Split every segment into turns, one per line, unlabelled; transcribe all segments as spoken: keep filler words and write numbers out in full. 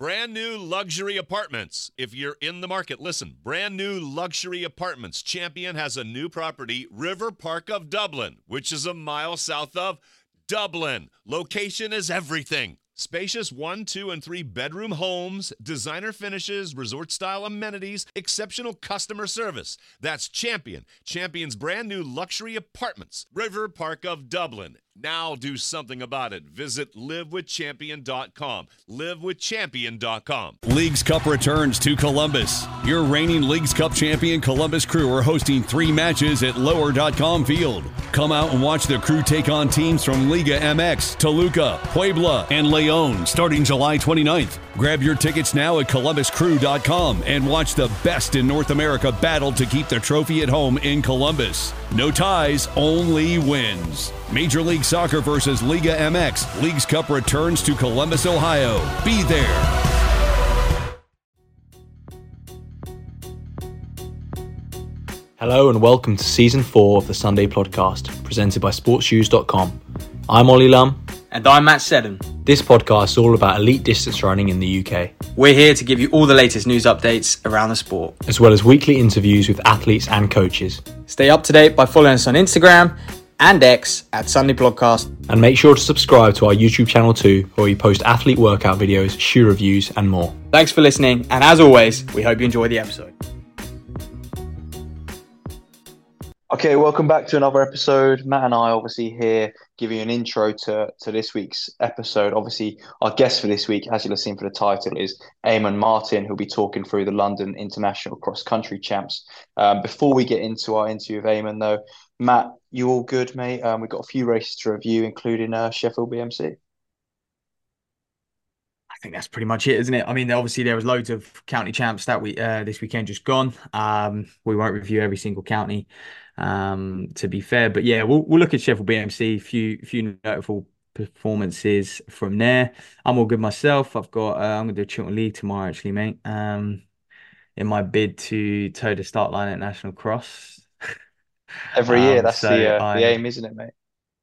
Brand new luxury apartments. If you're in the market, listen. Brand new luxury apartments. Champion has a new property, River Park of Dublin, which is a mile south of Dublin. Location is everything. Spacious one, two, and three bedroom homes, designer finishes, resort-style amenities, exceptional customer service. That's Champion. Champion's brand new luxury apartments. River Park of Dublin. Now do something about it. Visit live with champion dot com. live with champion dot com.
Leagues Cup returns to Columbus. Your reigning Leagues Cup champion Columbus Crew are hosting three matches at lower dot com Field. Come out and watch the Crew take on teams from Liga M X, Toluca, Puebla, and Leon starting July twenty-ninth. Grab your tickets now at columbus crew dot com and watch the best in North America battle to keep the trophy at home in Columbus. No ties, only wins. Major League Soccer versus Liga M X. Leagues Cup returns to Columbus, Ohio. Be there.
Hello and welcome to Season four of the Sunday Podcast, presented by sports shoes dot com. I'm Ollie Lum.
And I'm Matt Seddon.
This podcast is all about elite distance running in the U K.
We're here to give you all the latest news updates around the sport,
as well as weekly interviews with athletes and coaches.
Stay up to date by following us on Instagram and X at Sunday Podcast.
And make sure to subscribe to our YouTube channel too, where we post athlete workout videos, shoe reviews and more.
Thanks for listening, and as always, we hope you enjoy the episode.
Okay, welcome back to another episode. Matt and I obviously here giving you an intro to, to this week's episode. Obviously, our guest for this week, as you'll have seen for the title, is Eamon Martin, who'll be talking through the London International Cross Country Champs. Um, before we get into our interview with Eamon, though, Matt, you all good, mate? Um, we've got a few races to review, including uh, Sheffield B M C.
I think that's pretty much it, isn't it? I mean, obviously there was loads of county champs that we uh, this weekend just gone. Um, we won't review every single county, um, to be fair, but yeah, we'll we'll look at Sheffield B M C. Few few notable performances from there. I'm all good myself. I've got uh, I'm gonna do a Chiltern League tomorrow, actually, mate. Um, in my bid to toe the start line at National Cross.
Every year,
Um,
that's
so
the uh,
I
the aim, isn't it, mate?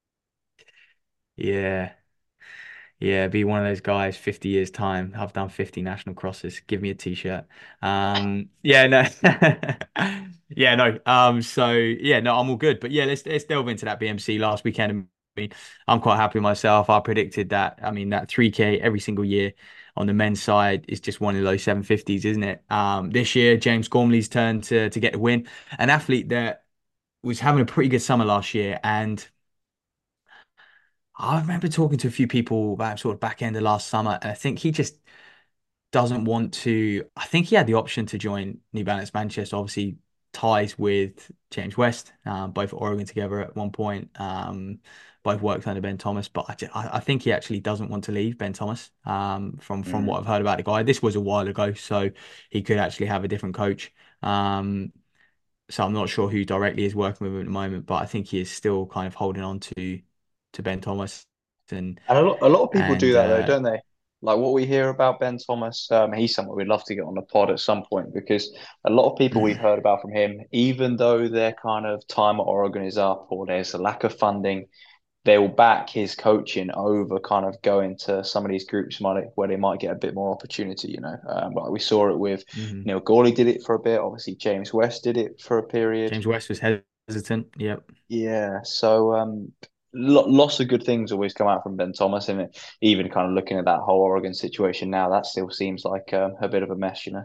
yeah. Yeah, be one of those guys, fifty years time. I've done fifty national crosses. Give me a t-shirt. Um, yeah, no. Yeah, no. Um, so yeah, no, I'm all good. But yeah, let's let's delve into that B M C last weekend. I mean, I'm quite happy with myself. I predicted that. I mean, that three K every single year on the men's side is just one of those seven fifties, isn't it? Um, this year, James Gormley's turn to to get the win. An athlete that was having a pretty good summer last year, and I remember talking to a few people about sort of back end of last summer, and I think he just doesn't want to. I think he had the option to join New Balance Manchester, obviously ties with James West, um, both at Oregon together at one point, um, both worked under Ben Thomas, but I, ju- I I think he actually doesn't want to leave Ben Thomas, um, from, from what I've heard about the guy. This was a while ago, so he could actually have a different coach. Um, so I'm not sure who directly is working with him at the moment, but I think he is still kind of holding on to to Ben Thomas. And
And a lot, a lot of people do
and
that, though,
uh,
don't they? Like what we hear about Ben Thomas, um, he's someone we'd love to get on the pod at some point, because a lot of people we've heard about from him, even though their kind of time at Oregon is up or there's a lack of funding, they will back his coaching over kind of going to some of these groups might, where they might get a bit more opportunity, you know. Um, like we saw it with
mhm.
Neil Gawley did it for a bit. Obviously, James West did it for a period.
James West was hesitant. Yep.
Yeah, so um, lo lots of good things always come out from Ben Thomas, and even kind of looking at that whole Oregon situation now, that still seems like um, a bit of a mess, you know.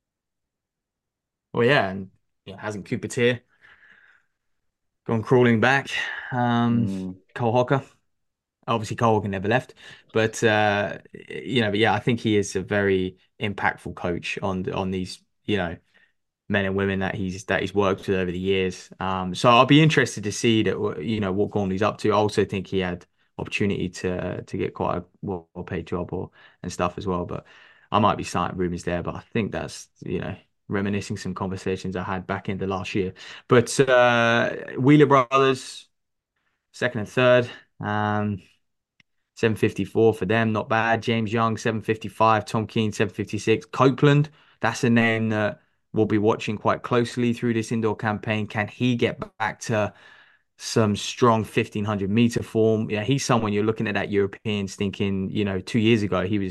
Well, yeah, and yeah, hasn't Cooper Tier gone crawling back? Um,
Mm.
Cole Hocker. Obviously, Cole Hocker never left, but uh, you know, but yeah, I think he is a very impactful coach on on these, you know, men and women that he's that he's worked with over the years. Um, so I'll be interested to see that, you know, what Gormley's up to. I also think he had opportunity to to get quite a well paid job or and stuff as well. But I might be starting rumors there. But I think that's, you know, reminiscing some conversations I had back in the last year. But uh, Wheeler Brothers, second and third. Um, seven fifty-four for them, not bad. James Young, seven fifty-five. Tom Keane, seven fifty-six. Copeland, that's a name that we'll be watching quite closely through this indoor campaign. Can he get back to some strong fifteen hundred meter form? Yeah, he's someone you're looking at that Europeans thinking, you know, two years ago, he was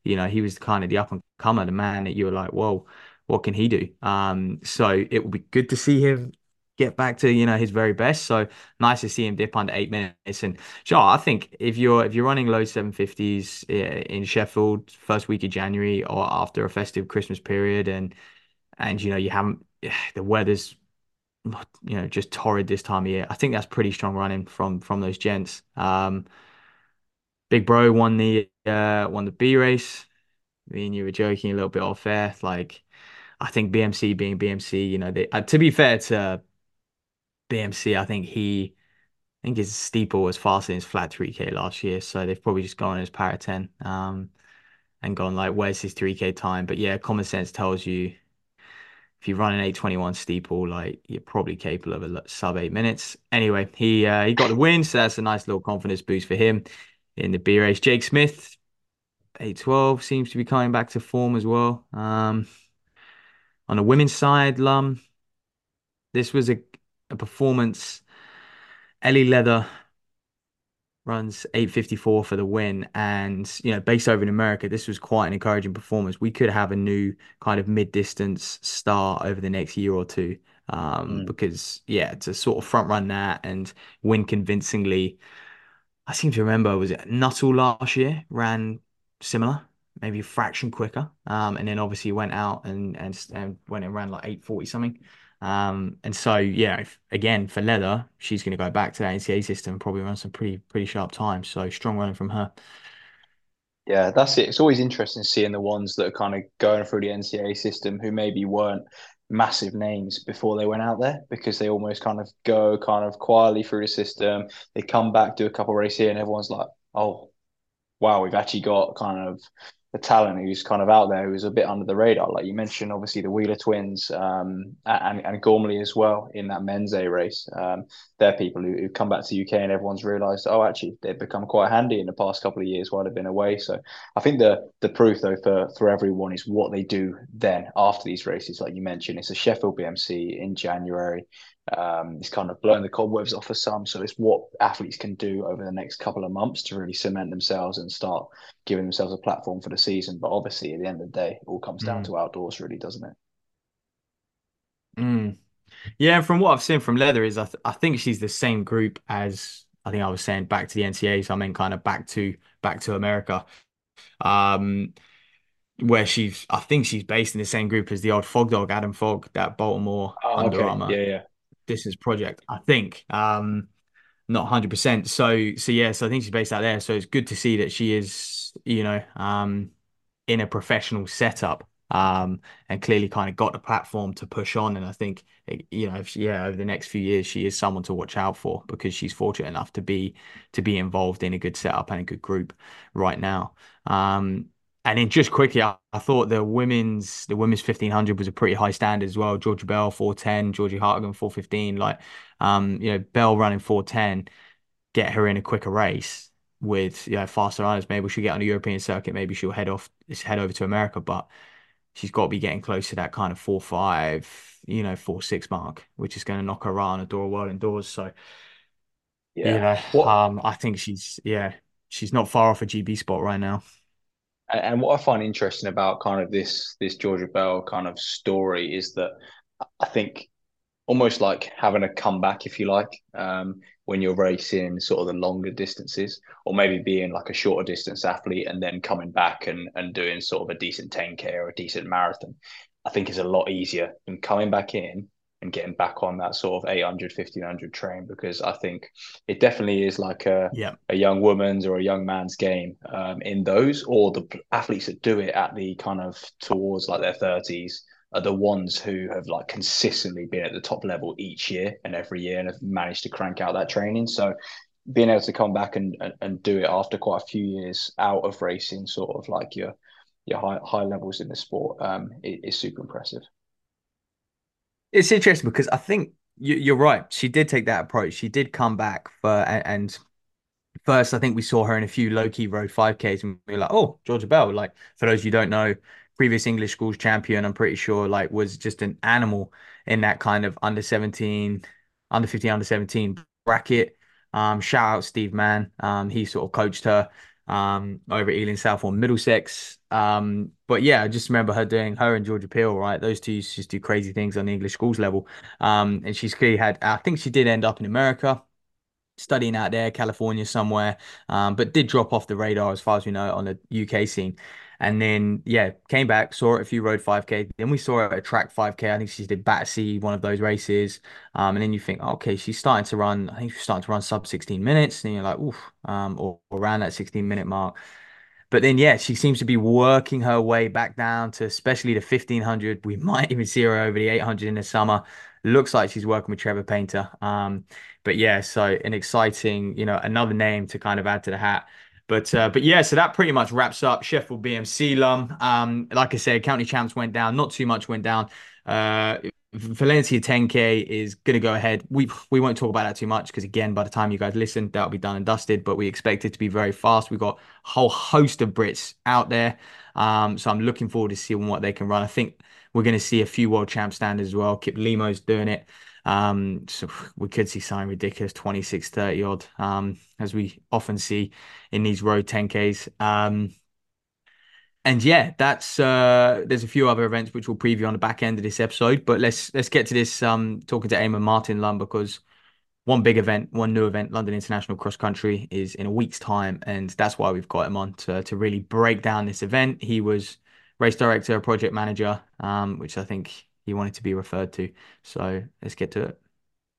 you know, he was kind of the up and comer, the man that you were like, whoa, what can he do? Um, so it will be good to see him get back to, you know, his very best. So nice to see him dip under eight minutes. And sure, I think if you're if you're running low seven fifties in Sheffield first week of January or after a festive Christmas period, and and you know you haven't the weather's you know just torrid this time of year, I think that's pretty strong running from from those gents. Um, Big Bro won the uh won the B race. Me and you were joking a little bit off air. Like, I think B M C being B M C, you know, they uh, to be fair to B M C, I think he, I think his steeple was faster than his flat three K last year. So they've probably just gone as para ten, um, and gone like, where's his three K time? But yeah, common sense tells you if you run an eight twenty-one steeple, like you're probably capable of a sub eight minutes. Anyway, he uh, he got the win, so that's a nice little confidence boost for him in the B race. Jake Smith, eight twelve, seems to be coming back to form as well. Um, on the women's side, Lum, this was a, a performance. Ellie Leather runs eight fifty-four for the win. And, you know, based over in America, this was quite an encouraging performance. We could have a new kind of mid-distance star over the next year or two. Um,
Mm.
because, yeah, to sort of front run that and win convincingly. I seem to remember, was it Nuttall last year ran similar, maybe a fraction quicker. Um, and then obviously went out and and, and went and ran like eight forty something. Um, and so yeah, if, again for Leather, she's going to go back to that N C A A system and probably run some pretty pretty sharp times. So strong running from her.
Yeah, that's it. It's always interesting seeing the ones that are kind of going through the N C A A system who maybe weren't massive names before they went out there because they almost kind of go kind of quietly through the system. They come back, do a couple of races here, and everyone's like, oh, wow, we've actually got kind of the talent who's kind of out there who's a bit under the radar. Like you mentioned, obviously the Wheeler twins um, and and Gormley as well in that men's A race. Um, they're people who, who come back to U K and everyone's realised, oh, actually they've become quite handy in the past couple of years while they've been away. So I think the the proof though for for everyone is what they do then after these races. Like you mentioned, it's a Sheffield B M C in January. Um, it's kind of blowing the cobwebs off of some. So it's what athletes can do over the next couple of months to really cement themselves and start giving themselves a platform for the season. But obviously, at the end of the day, it all comes down
Mm.
to outdoors, really, doesn't it?
Mm. Yeah, and from what I've seen from Leather is I, th I think she's the same group as I think I was saying back to the N C A A, so I mean kind of back to back to America. Um, where she's I think she's based in the same group as the old Fog Dog, Adam Fogg, that Baltimore
Oh,
Under
okay.
Armour
Yeah, yeah.
distance project, I think. Um, not one hundred percent. So so yeah, so I think she's based out there. So it's good to see that she is, you know, um in a professional setup, um, and clearly kind of got the platform to push on. And I think, you know, if she, yeah, over the next few years, she is someone to watch out for because she's fortunate enough to be to be involved in a good setup and a good group right now. Um, and then just quickly, I, I thought the women's the women's fifteen hundred was a pretty high standard as well. Georgia Bell four ten, Georgie Hartigan four fifteen. Like, um, you know, Bell running four ten, get her in a quicker race with, you know, faster runners. Maybe she'll get on a European circuit. Maybe she'll head off, head over to America. But she's got to be getting close to that kind of four five, you know, four six mark, which is going to knock her right on the door of world indoors. So, you
Yeah.
know,
What
um, I think she's yeah, she's not far off a G B spot right now.
and what I find interesting about kind of this this Georgia Bell kind of story is that I think almost like having a comeback, if you like, um, when you're racing sort of the longer distances, or maybe being like a shorter distance athlete and then coming back and, and doing sort of a decent ten K or a decent marathon, I think is a lot easier than coming back in and getting back on that sort of eight hundred, fifteen hundred train, because I think it definitely is like a,
Yeah.
a young woman's or a young man's game um, in those, or the athletes that do it at the kind of towards like their thirties are the ones who have like consistently been at the top level each year and every year and have managed to crank out that training. So being able to come back and, and, and do it after quite a few years out of racing, sort of like your your high high levels in the sport, um, is, is super impressive.
It's interesting because I think you, you're right. She did take that approach. She did come back for and, and first, I think we saw her in a few low-key road five Ks and we were like, oh, Georgia Bell. Like, for those of you who don't know, previous English schools champion, I'm pretty sure, like, was just an animal in that kind of under seventeen, under fifteen, under seventeen bracket. Um, shout out Steve Mann. Um, he sort of coached her. um, over at Ealing South or Middlesex. Um, but yeah, I just remember her doing her and Georgia Peele, right? Those two used to just do crazy things on the English schools level. Um, and she's clearly had, I think she did end up in America, studying out there, California somewhere, um, but did drop off the radar as far as we know on the U K scene. And then, yeah, came back, saw her at a few road five K. Then we saw her at a track five K. I think she did Battersea, one of those races. Um, and then you think, oh, okay, she's starting to run, I think she's starting to run sub sixteen minutes. And you're like, oof, um, or, or around that sixteen minute mark. But then, yeah, she seems to be working her way back down to especially the fifteen hundred. We might even see her over the eight hundred in the summer. Looks like she's working with Trevor Painter. Um, but yeah, so an exciting, you know, another name to kind of add to the hat. But uh, but yeah, so that pretty much wraps up Sheffield B M C Lum. Um, like I said, county champs went down. Not too much went down. Uh, Valencia ten K is going to go ahead. We we won't talk about that too much because again, by the time you guys listen, that'll be done and dusted. But we expect it to be very fast. We've got a whole host of Brits out there, um, so I'm looking forward to seeing what they can run. I think we're going to see a few world champ standards as well. Kip Limo's doing it, um, so we could see something ridiculous, twenty-six thirty odd, um, as we often see in these road ten Ks. Um, and yeah, that's uh there's a few other events which we'll preview on the back end of this episode. But let's let's get to this um talking to Eamon Martin Lum, because one big event, one new event, London International Cross Country, is in a week's time, and that's why we've got him on to to really break down this event. He was race director, project manager, um, which I think he wanted to be referred to. So let's get to it.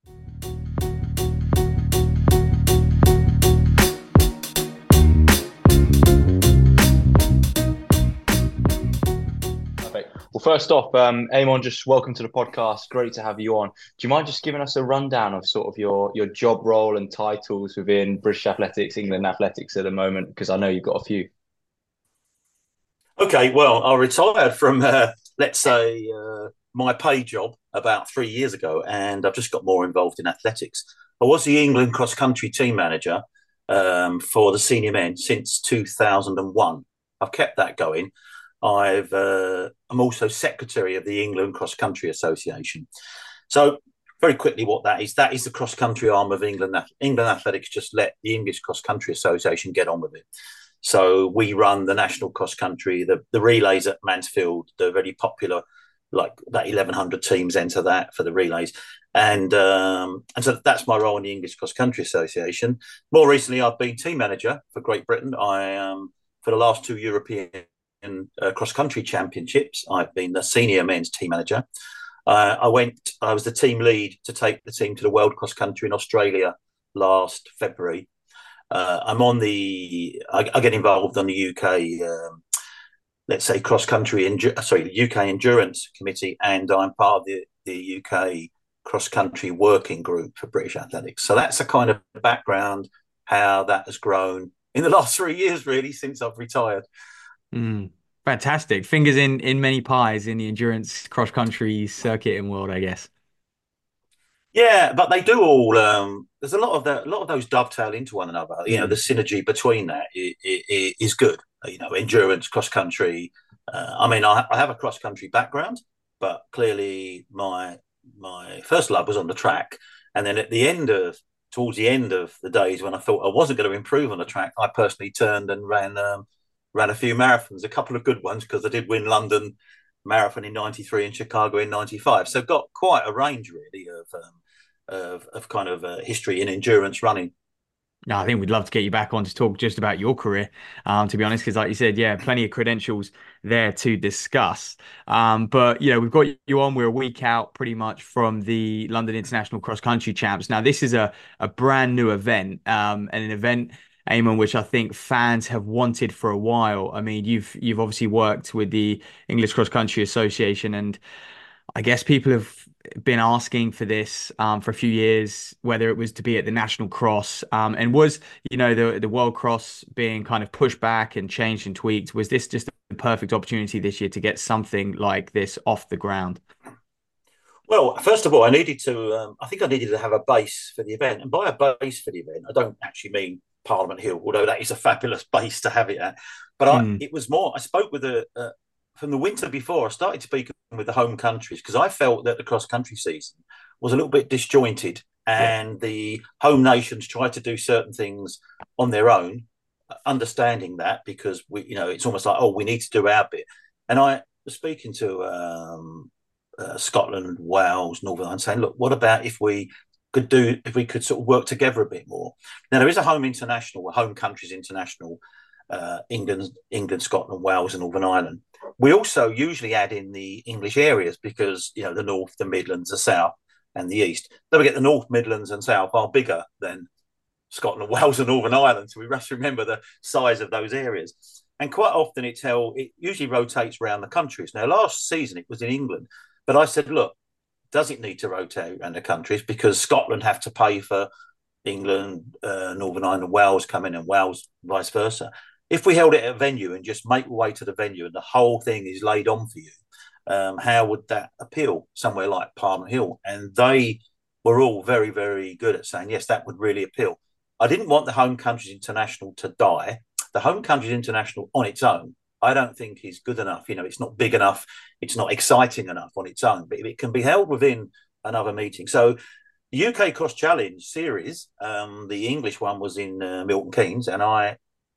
Well, first off, um, Eamon, just welcome to the podcast. Great to have you on. Do you mind just giving us a rundown of sort of your your job role and titles within British Athletics, England Athletics at the moment? Because I know you've got a few.
Okay, well, I retired from, uh, let's say, uh, my pay job about three years ago, and I've just got more involved in athletics. I was the England cross-country team manager um, for the senior men since two thousand one. I've kept that going. I've uh, I'm also secretary of the England Cross Country Association. So very quickly, what that is, that is the cross country arm of England. England Athletics just let the English Cross Country Association get on with it. So we run the national cross country, the, the relays at Mansfield, the very popular, like that eleven hundred teams enter that for the relays. And um, and so that's my role in the English Cross Country Association. More recently, I've been team manager for Great Britain. I um, for the last two European uh, cross country championships, I've been the senior men's team manager. Uh, I went. I was the team lead to take the team to the World Cross Country in Australia last February. Uh, I'm on the. I, I get involved on the U K, um, let's say, cross country. Sorry, the U K Endurance Committee, and I'm part of the the U K cross country working group for British Athletics. So that's a kind of background how that has grown in the last three years, really, since I've retired.
Mm, fantastic. Fingers in in many pies in the endurance cross country circuit and world, I guess.
Yeah, but they do all. Um, there's a lot of that. A lot of those dovetail into one another. You know,
Mm.
the synergy between that is, is, is good. You know, endurance, cross country. Uh, I mean, I, I have a cross country background, but clearly my my first love was on the track. And then at the end of towards the end of the days when I thought I wasn't going to improve on the track, I personally turned and ran um, ran a few marathons, a couple of good ones, because I did win London Marathon in ninety-three and Chicago in ninety-five. So got quite a range really of um, of, of kind of uh, history in endurance running.
No, I think we'd love to get you back on to talk just about your career, um, to be honest, because like you said, yeah, plenty of credentials there to discuss. Um, but, you know, we've got you on. We're a week out pretty much from the London International Cross Country Champs. Now, this is a, a brand new event, um, and an event, Eamon, which I think fans have wanted for a while. I mean, you've you've obviously worked with the English Cross Country Association, and I guess people have been asking for this um, for a few years, whether it was to be at the National Cross, um, and was, you know, the the World Cross being kind of pushed back and changed and tweaked. Was this just the perfect opportunity this year to get something like this off the ground?
Well, first of all, I needed to. Um, I think I needed to have a base for the event, and by a base for the event, I don't actually mean Parliament Hill, although that is a fabulous base to have it at. But I,
Mm.
it was more. I spoke with a. Uh, from the winter before, I started speaking with the home countries because I felt that the cross country season was a little bit disjointed, and yeah. the home nations tried to do certain things on their own, understanding that because we, you know, it's almost like, oh, we need to do our bit. And I was speaking to um, uh, Scotland, Wales, Northern Ireland, saying, look, what about if we could do, if we could sort of work together a bit more? Now there is a home international, a home countries international, uh, England, England, Scotland, Wales, and Northern Ireland. We also usually add in the English areas because, you know, the North, the Midlands, the South, and the East. Don't forget the North, Midlands, and South are bigger than Scotland, Wales, and Northern Ireland. So we must remember the size of those areas. And quite often it's held, it usually rotates around the countries. Now, last season it was in England, but I said, look, does it need to rotate around the countries? Because Scotland have to pay for England, uh, Northern Ireland, and Wales come in, and Wales vice versa. If we held it at a venue and just make way to the venue and the whole thing is laid on for you, um, how would that appeal somewhere like Palmer Hill? And they were all very, very good at saying, yes, that would really appeal. I didn't want the Home Countries International to die. The Home Countries International on its own, I don't think is good enough. You know, it's not big enough. It's not exciting enough on its own, but it can be held within another meeting. So the U K Cross Challenge series, um, the English one was in uh, Milton Keynes, and I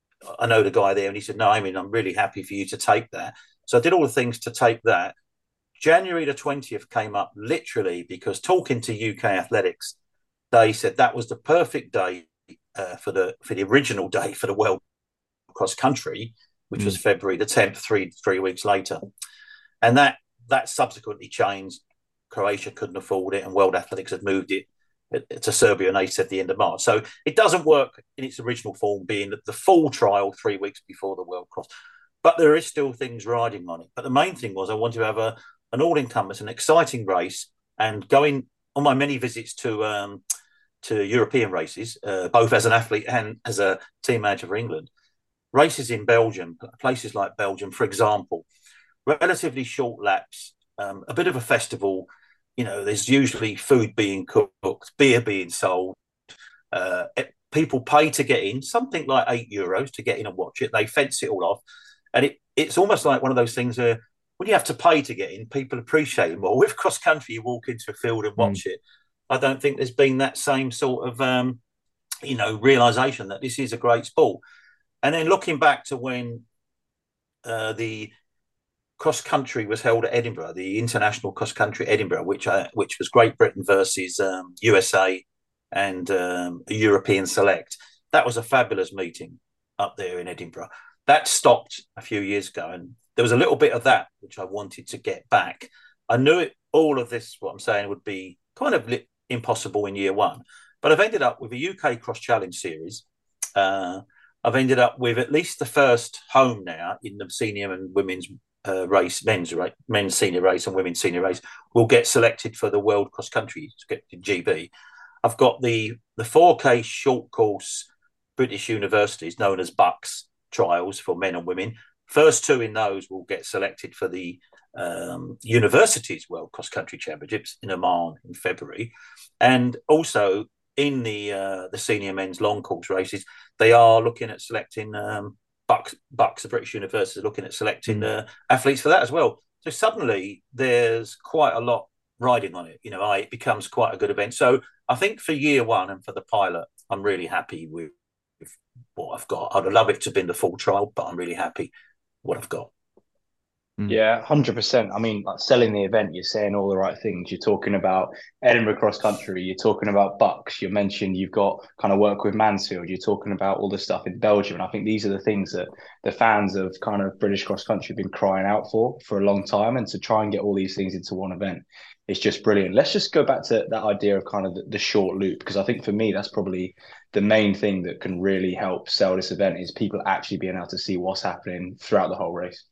I know the guy there, and he said, no, I mean, I'm really happy for you to take that. So I did all the things to take that. January the twentieth came up literally because talking to U K Athletics, they said that was the perfect day uh, for the for the original day for the World Cross Country, which mm. was February the tenth, three three weeks later. And that that subsequently changed. Croatia couldn't afford it, and World Athletics had moved it to Serbia, and they said the end of March. So it doesn't work in its original form, being the full trial three weeks before the World Cross. But there is still things riding on it. But the main thing was I wanted to have a an all-encompassing, an exciting race, and going on my many visits to um, to European races, uh, both as an athlete and as a team manager for England. Races in Belgium, places like Belgium, for example, relatively short laps, um, a bit of a festival. You know, there's usually food being cooked, beer being sold. Uh, people pay to get in, something like eight euros to get in and watch it. They fence it all off. And it, it's almost like one of those things where when you have to pay to get in, people appreciate it more. With cross country, you walk into a field and watch mm. it. I don't think there's been that same sort of, um, you know, realisation that this is a great sport. And then looking back to when uh, the cross country was held at Edinburgh, the International Cross Country Edinburgh, which uh, which was Great Britain versus um, U S A and um, a European select. That was a fabulous meeting up there in Edinburgh. That stopped a few years ago, and there was a little bit of that which I wanted to get back. I knew it, all of this, what I'm saying, would be kind of li- impossible in year one, but I've ended up with a U K Cross Challenge series. Uh, I've ended up with at least the first home now in the senior and women's uh, race, men's race, men's senior race and women's senior race will get selected for the World Cross Country G B. I've got the the four K short course British universities known as BUCS trials for men and women. First two in those will get selected for the um, universities World Cross Country Championships in Oman in February, and also in the uh, the senior men's long course races, they are looking at selecting um, BUCS, BUCS, the British University, looking at selecting uh, athletes for that as well. So suddenly there's quite a lot riding on it. You know, I, it becomes quite a good event. So I think for year one and for the pilot, I'm really happy with, with what I've got. I'd love it to have been the full trial, but I'm really happy what I've got.
Yeah, one hundred percent. I mean, like selling the event, you're saying all the right things. You're talking about Edinburgh Cross Country. You're talking about BUCS. You mentioned you've got kind of work with Mansfield. You're talking about all the stuff in Belgium. And I think these are the things that the fans of kind of British cross country have been crying out for for a long time. And to try and get all these things into one event, it's just brilliant. Let's just go back to that idea of kind of the, the short loop, because I think for me, that's probably the main thing that can really help sell this event is people actually being able to see what's happening throughout the whole race.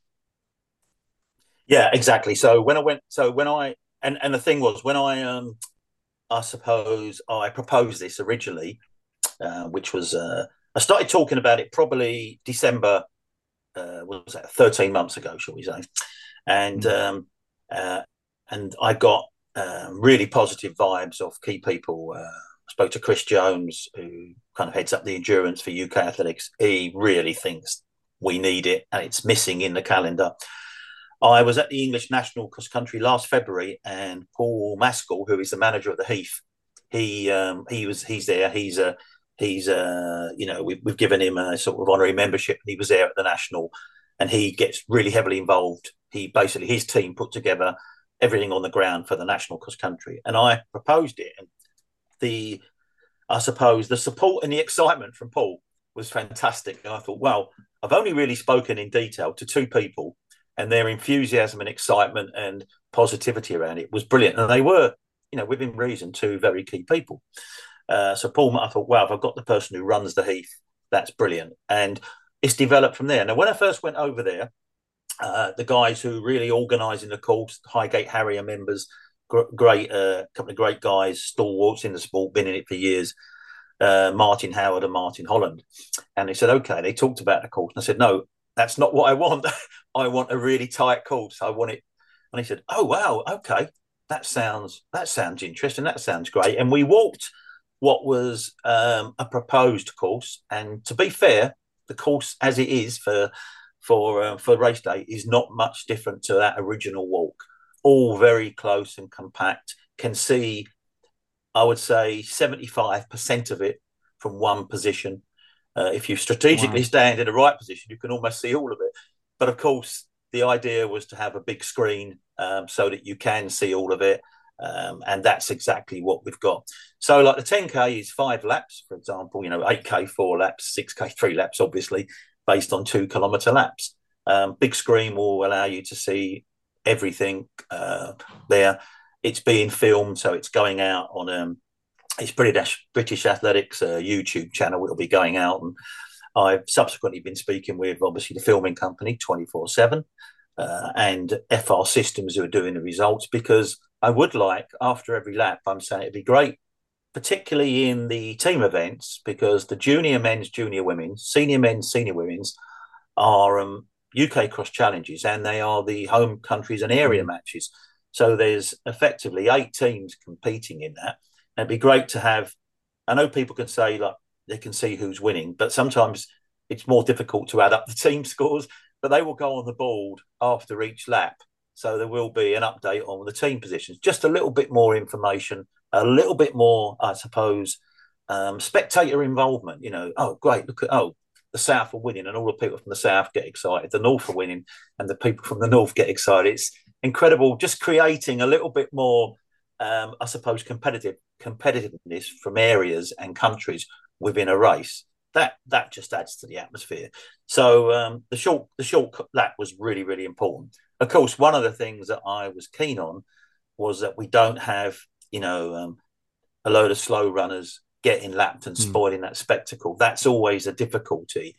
Yeah, exactly. So when I went, so when I, and, and the thing was, when I, um, I suppose I proposed this originally, uh, which was, uh, I started talking about it probably December, uh, what was that, thirteen months ago, shall we say. And, mm-hmm. um, uh, and I got uh, really positive vibes of key people. Uh, I spoke to Chris Jones, who kind of heads up the endurance for U K Athletics. He really thinks we need it and it's missing in the calendar. I was at the English National Cross Country last February, and Paul Maskell, who is the manager of the Heath, he um, he was he's there. He's a He's, uh, you know, we've, we've given him a sort of honorary membership. He was there at the national, and he gets really heavily involved. He basically, his team put together everything on the ground for the national cross country, and I proposed it. And the, I suppose, the support and the excitement from Paul was fantastic. And I thought, well, I've only really spoken in detail to two people, and their enthusiasm and excitement and positivity around it was brilliant. And they were, you know, within reason, two very key people. Uh, so Paul, I thought, wow, if I've got the person who runs the Heath, that's brilliant. And it's developed from there. Now, when I first went over there, uh, the guys who really organising the course, Highgate Harrier members, gr- great, a uh, couple of great guys, stalwarts in the sport, been in it for years, uh, Martin Howard and Martin Holland. And they said, okay, they talked about the course. And I said, no, that's not what I want. I want a really tight course. I want it. And he said, oh, wow, okay, that sounds, that sounds interesting. That sounds great. And we walked what was um, a proposed course, and to be fair, the course as it is for for uh, for race day is not much different to that original walk. All very close and compact. Can see, I would say, seventy-five percent of it from one position. Uh, if you strategically wow. stand in the right position, you can almost see all of it. But of course, the idea was to have a big screen um, so that you can see all of it. Um, and that's exactly what we've got. So like the ten K is five laps, for example, you know, eight K, four laps, six K, three laps, obviously, based on two kilometre laps. Um, big screen will allow you to see everything uh, there. It's being filmed, so it's going out on um, it's British, British Athletics uh, YouTube channel. It'll be going out. And I've subsequently been speaking with, obviously, the filming company, twenty-four seven, uh, and F R Systems, who are doing the results, because I would like, after every lap, I'm saying it'd be great, particularly in the team events, because the junior men's, junior women's, senior men's, senior women's are um, U K cross challenges, and they are the home countries and area mm. matches. So there's effectively eight teams competing in that. And it'd be great to have, I know people can say, like, they can see who's winning, but sometimes it's more difficult to add up the team scores, but they will go on the board after each lap. So there will be an update on the team positions, just a little bit more information, a little bit more, I suppose, um, spectator involvement. You know, oh, great, look at, oh, the South are winning, and all the people from the South get excited. The North are winning, and the people from the North get excited. It's incredible, just creating a little bit more, um, I suppose, competitive competitiveness from areas and countries within a race. That that just adds to the atmosphere. So um, the short the short lap was really, really important. Of course, one of the things that I was keen on was that we don't have, you know, um, a load of slow runners getting lapped and spoiling mm. that spectacle. That's always a difficulty.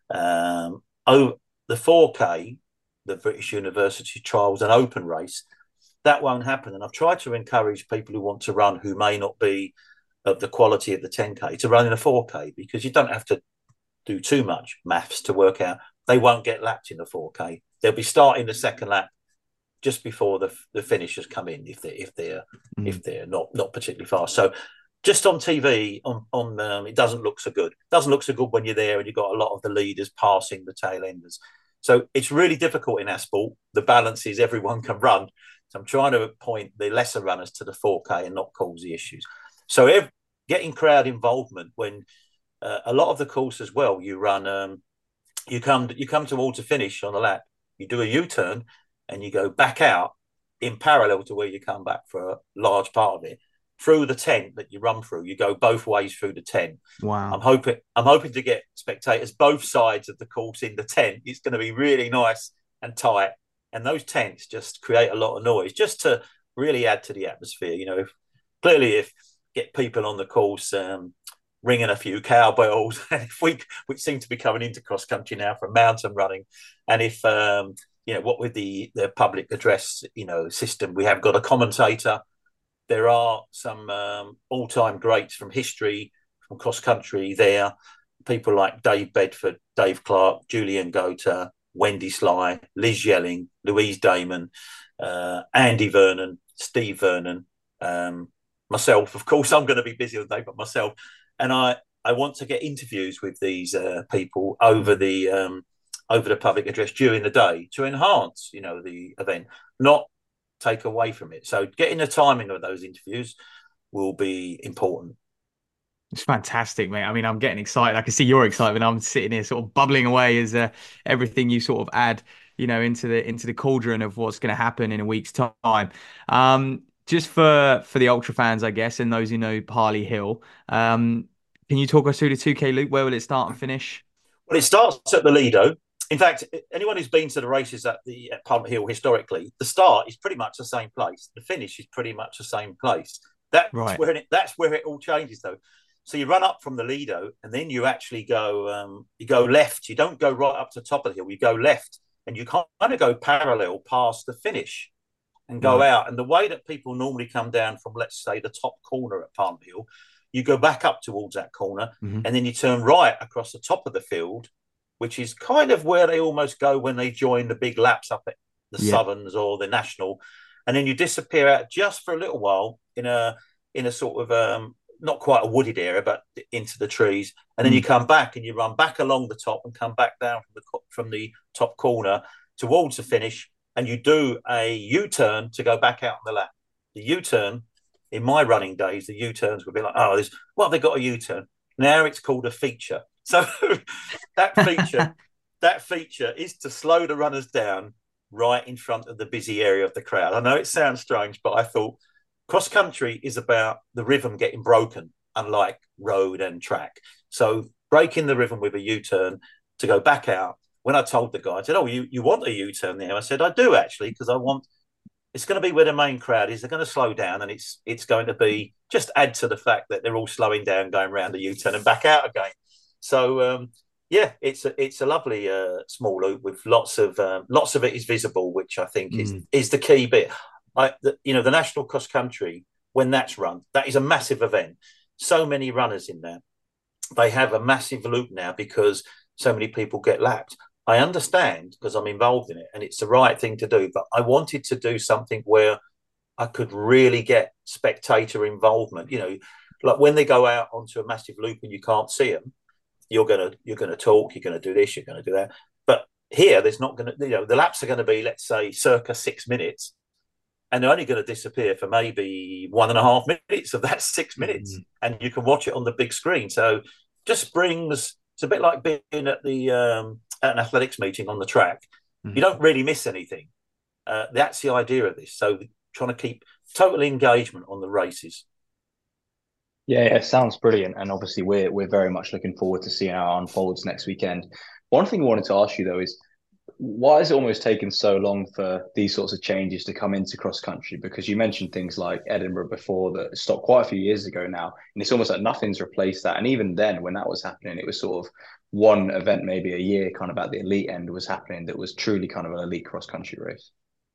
Um, oh, the four K, the British University Trials, an open race, that won't happen. And I've tried to encourage people who want to run, who may not be of the quality of the ten K, to run in a four K, because you don't have to do too much maths to work out they won't get lapped in the four K. They'll be starting the second lap just before the the finishers come in, if they if they're mm. if they're not not particularly fast. So just on T V, on on um, it doesn't look so good. It doesn't look so good when you're there and you've got a lot of the leaders passing the tail enders. So it's really difficult in our sport. The balance is everyone can run. So I'm trying to point the lesser runners to the four K and not cause the issues. So if, getting crowd involvement when uh, a lot of the course as well, you run, um, you come you come towards a finish on a lap, you do a U-turn and you go back out in parallel to where you come back for a large part of it. Through the tent that you run through, you go both ways through the tent.
Wow!
I'm hoping I'm hoping to get spectators both sides of the course in the tent. It's going to be really nice and tight, and those tents just create a lot of noise, just to really add to the atmosphere. You know, if, clearly if get people on the course um, ringing a few cowbells, and if we which seem to be coming into cross country now from mountain running, and if um, you know, what with the the public address, you know, system, we have got a commentator. There are some um, all-time greats from history, from cross-country there. People like Dave Bedford, Dave Clark, Julian Gota, Wendy Sly, Liz Yelling, Louise Damon, uh, Andy Vernon, Steve Vernon, um, myself. Of course, I'm going to be busy all day, but myself. And I, I want to get interviews with these uh, people over the um, over the public address during the day to enhance, you know, the event, not take away from it. So getting the timing of those interviews will be important.
It's fantastic, mate. I mean, I'm getting excited. I can see your excitement. I'm sitting here sort of bubbling away as uh, everything you sort of add, you know, into the into the cauldron of what's going to happen in a week's time. Um, just for for the ultra fans, I guess, and those who know Harley Hill, um, can you talk us through the two K loop? Where will it start and finish?
Well, it starts at the Lido. In fact, anyone who's been to the races at the at Palmer Hill historically, the start is pretty much the same place. The finish is pretty much the same place. That's
Right.
where it, that's where it all changes, though. So you run up from the Lido, and then you actually go um, you go left. You don't go right up to the top of the hill. You go left, and you kind of go parallel past the finish and go
Right.
out. And the way that people normally come down from, let's say, the top corner at Palmer Hill, you go back up towards that corner,
Mhm.
and then you turn right across the top of the field, which is kind of where they almost go when they join the big laps up at the
Yeah.
Southerns or the National, and then you disappear out just for a little while in a in a sort of um, not quite a wooded area, but into the trees, and then
Mm.
you come back and you run back along the top and come back down from the from the top corner towards the finish, and you do a U-turn to go back out on the lap. The U-turn, in my running days, the U-turns would be like, oh, there's what have they got a U-turn? Now it's called a feature. So that feature, that feature is to slow the runners down right in front of the busy area of the crowd. I know it sounds strange, but I thought cross country is about the rhythm getting broken, unlike road and track. So breaking the rhythm with a U-turn to go back out. When I told the guy, I said, "Oh, you, you want a U-turn there?" I said, "I do actually, because I want it's going to be where the main crowd is. They're going to slow down, and it's it's going to be just add to the fact that they're all slowing down, going around the U-turn and back out again." So um, yeah, it's a it's a lovely uh, small loop with lots of um, lots of it is visible, which I think is
Mm.
is the key bit. I the, you know the national cross country, when that's run, that is a massive event. So many runners in there. They have a massive loop now because so many people get lapped. I understand because I'm involved in it, and it's the right thing to do. But I wanted to do something where I could really get spectator involvement. You know, like when they go out onto a massive loop and you can't see them, you're gonna you're gonna talk, you're gonna do this, you're gonna do that. But here, there's not gonna, you know, the laps are going to be, let's say, circa six minutes, and they're only going to disappear for maybe one and a half minutes of that six minutes,
Mm.
and you can watch it on the big screen. So just brings it's a bit like being at the um, at an athletics meeting on the track.
Mm.
You don't really miss anything. Uh, that's the idea of this. So trying to keep total engagement on the races.
Yeah, yeah, it sounds brilliant, and obviously we're we're very much looking forward to seeing how it unfolds next weekend. One thing I wanted to ask you though is why has it almost taken so long for these sorts of changes to come into cross country? Because you mentioned things like Edinburgh before that stopped quite a few years ago now, and it's almost like nothing's replaced that. And even then, when that was happening, it was sort of one event maybe a year, kind of at the elite end, was happening that was truly kind of an elite cross country race.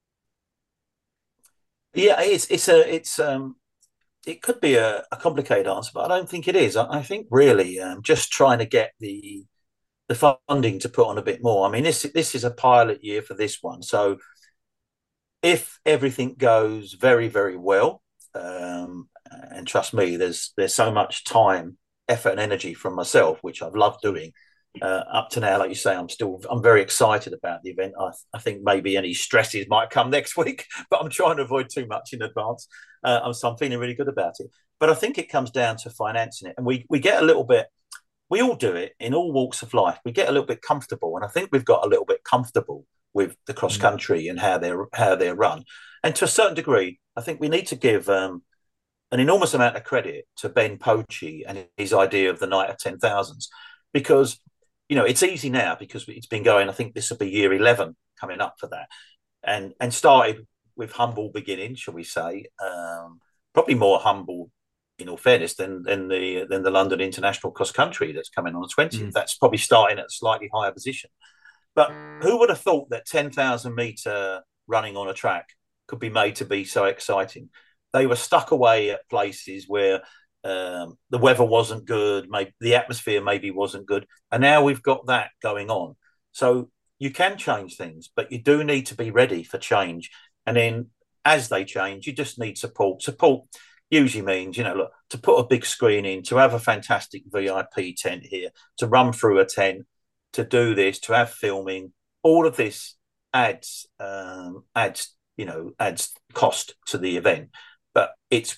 Yeah, it's it's a it's um it could be a, a complicated answer, but I don't think it is. I, I think really um, just trying to get the the funding to put on a bit more. I mean, this this is a pilot year for this one, so if everything goes very very well, um, and trust me, there's there's so much time, effort, and energy from myself, which I've loved doing. Uh, up to now, like you say, I'm still I'm very excited about the event. I, I think maybe any stresses might come next week, but I'm trying to avoid too much in advance. Uh, so I'm feeling really good about it. But I think it comes down to financing it, and we we get a little bit. We all do it in all walks of life. We get a little bit comfortable, and I think we've got a little bit comfortable with the cross country and how they're how they're run. And to a certain degree, I think we need to give um, an enormous amount of credit to Ben Pochi and his idea of the night of ten thousands, because you know it's easy now because it's been going. I think this will be year eleven coming up for that, and and started with humble beginnings, shall we say? Um, probably more humble, in all fairness, than than the than the London International Cross Country that's coming on the twentieth.
Mm.
That's probably starting at a slightly higher position. But who would have thought that ten thousand metre running on a track could be made to be so exciting? They were stuck away at places where um, the weather wasn't good, maybe the atmosphere maybe wasn't good, and now we've got that going on. So you can change things, but you do need to be ready for change. And then as they change, you just need support. Support usually means, you know, look, to put a big screen in, to have a fantastic V I P tent here, to run through a tent, to do this, to have filming, all of this adds um, adds you know adds cost to the event. But it's what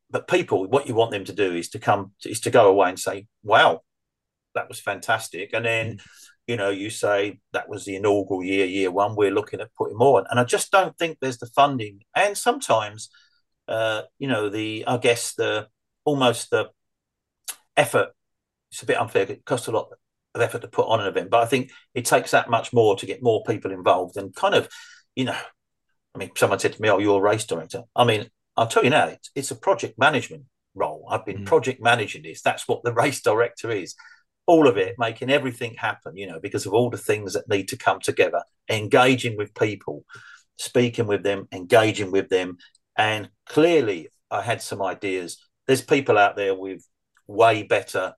but people, what you want them to do is to come is to go away and say, "Wow, that was fantastic," and then. Mm. You know, you say that was the inaugural year, year one. We're looking at putting more, and I just don't think there's the funding. And sometimes, uh, you know, the I guess the almost the effort. It's a bit unfair. It costs a lot of effort to put on an event, but I think it takes that much more to get more people involved. And kind of, you know, I mean, someone said to me, "Oh, you're a race director." I mean, I'll tell you now, it's, it's a project management role. I've been mm. project managing this. That's what the race director is. All of it, making everything happen, you know, because of all the things that need to come together, engaging with people, speaking with them, engaging with them. And clearly I had some ideas. There's people out there with way better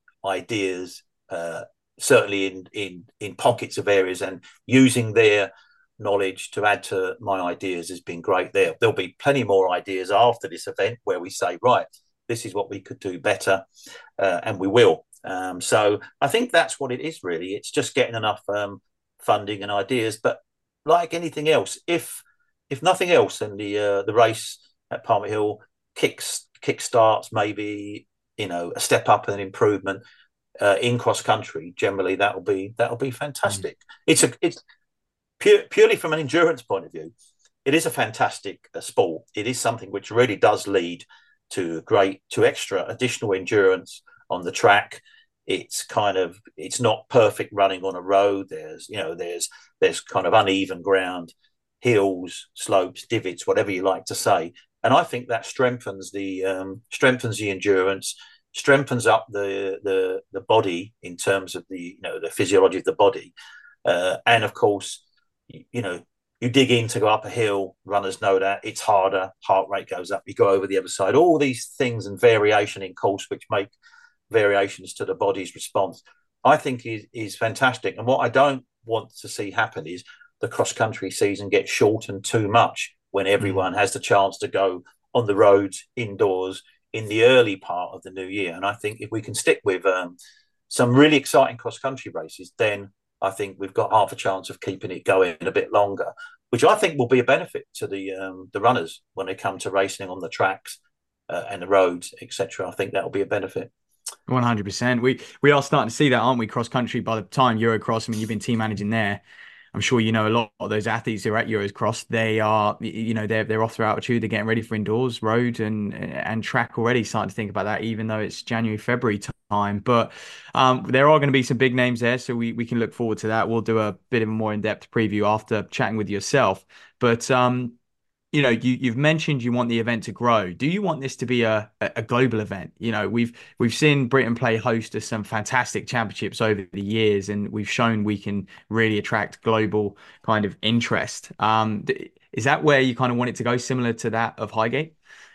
ideas, uh, certainly in, in, in pockets of areas, and using their knowledge to add to my ideas has been great there. There'll be plenty more ideas after this event where we say, right, this is what we could do better, uh, and we will. Um, so I think that's what it is, really. It's just getting enough um, funding and ideas. But like anything else, if if nothing else, and the uh, the race at Palmer Hill kicks kick starts maybe, you know, a step up and an improvement uh, in cross country, generally that'll be that'll be fantastic. Mm. It's a it's pure, purely from an endurance point of view. It is a fantastic uh, sport. It is something which really does lead to great to extra additional endurance on the track. It's kind of it's not perfect running on a road. There's you know there's there's kind of uneven ground, hills, slopes, divots, whatever you like to say. And I think that strengthens the um, strengthens the endurance, strengthens up the the the body in terms of the you know the physiology of the body, uh, and of course you, you know you dig in to go up a hill. Runners know that it's harder. Heart rate goes up. You go over the other side. All these things and variation in course which make variations to the body's response, I think is is fantastic. And what I don't want to see happen is the cross-country season gets shortened too much when everyone mm. has the chance to go on the roads indoors in the early part of the new year. And I think if we can stick with um, some really exciting cross-country races, then I think we've got half a chance of keeping it going a bit longer, which I think will be a benefit to the um, the runners when they come to racing on the tracks uh, and the roads, et cetera. I think that will be a benefit.
one hundred percent. We we are starting to see that, aren't we? Cross country. By the time Eurocross, I mean, you've been team managing there. I'm sure you know a lot of those athletes who are at Eurocross. They are, you know, they're they're off their altitude. They're getting ready for indoors, road and and track already. Starting to think about that, even though it's January, February time. But um, there are going to be some big names there, so we we can look forward to that. We'll do a bit of a more in depth preview after chatting with yourself. But um, you know, you, you've mentioned you want the event to grow. Do you want this to be a, a global event? You know, we've we've seen Britain play host to some fantastic championships over the years, and we've shown we can really attract global kind of interest. Um, is that where you kind of want it to go, similar to that of Highgate?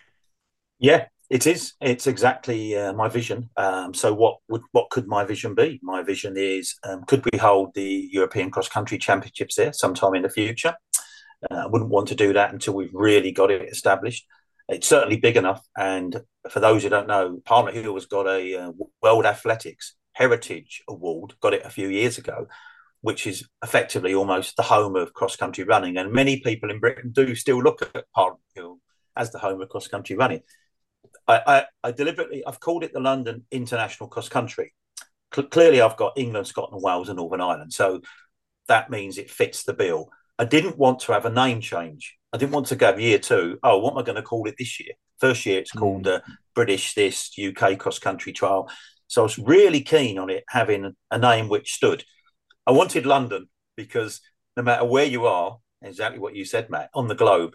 Yeah, it is. It's exactly uh, my vision. Um, so what would what could my vision be? My vision is, um, could we hold the European Cross Country Championships there sometime in the future? Uh, I wouldn't want to do that until we've really got it established. It's certainly big enough. And for those who don't know, Palmer Hill has got a uh, World Athletics Heritage Award, got it a few years ago, which is effectively almost the home of cross-country running. And many people in Britain do still look at Palmer Hill as the home of cross-country running. I, I, I deliberately, I've called it the London International Cross Country. C- clearly, I've got England, Scotland, Wales and Northern Ireland. So that means it fits the bill. I didn't want to have a name change. I didn't want to go year two. Oh, what am I going to call it this year? First year, it's called mm. uh, British this, U K Cross Country Trial. So I was really keen on it having a name which stood. I wanted London because no matter where you are, exactly what you said, Matt, on the globe,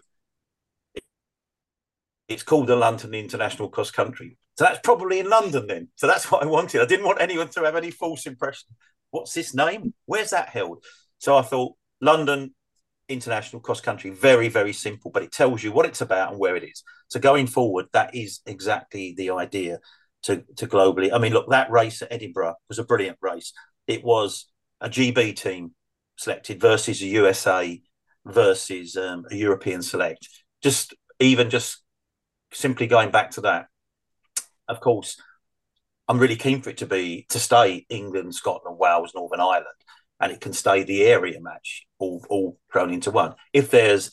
it's called the London International Cross Country. So that's probably in London then. So that's what I wanted. I didn't want anyone to have any false impression. What's this name? Where's that held? So I thought London International Cross Country, very, very simple, but it tells you what it's about and where it is. So going forward, that is exactly the idea to, to globally. I mean, look, that race at Edinburgh was a brilliant race. It was a G B team selected versus a U S A versus um, a European select. Just even just simply going back to that, of course, I'm really keen for it to be to stay England, Scotland, Wales, Northern Ireland, and it can stay the area match all, all thrown into one. If there's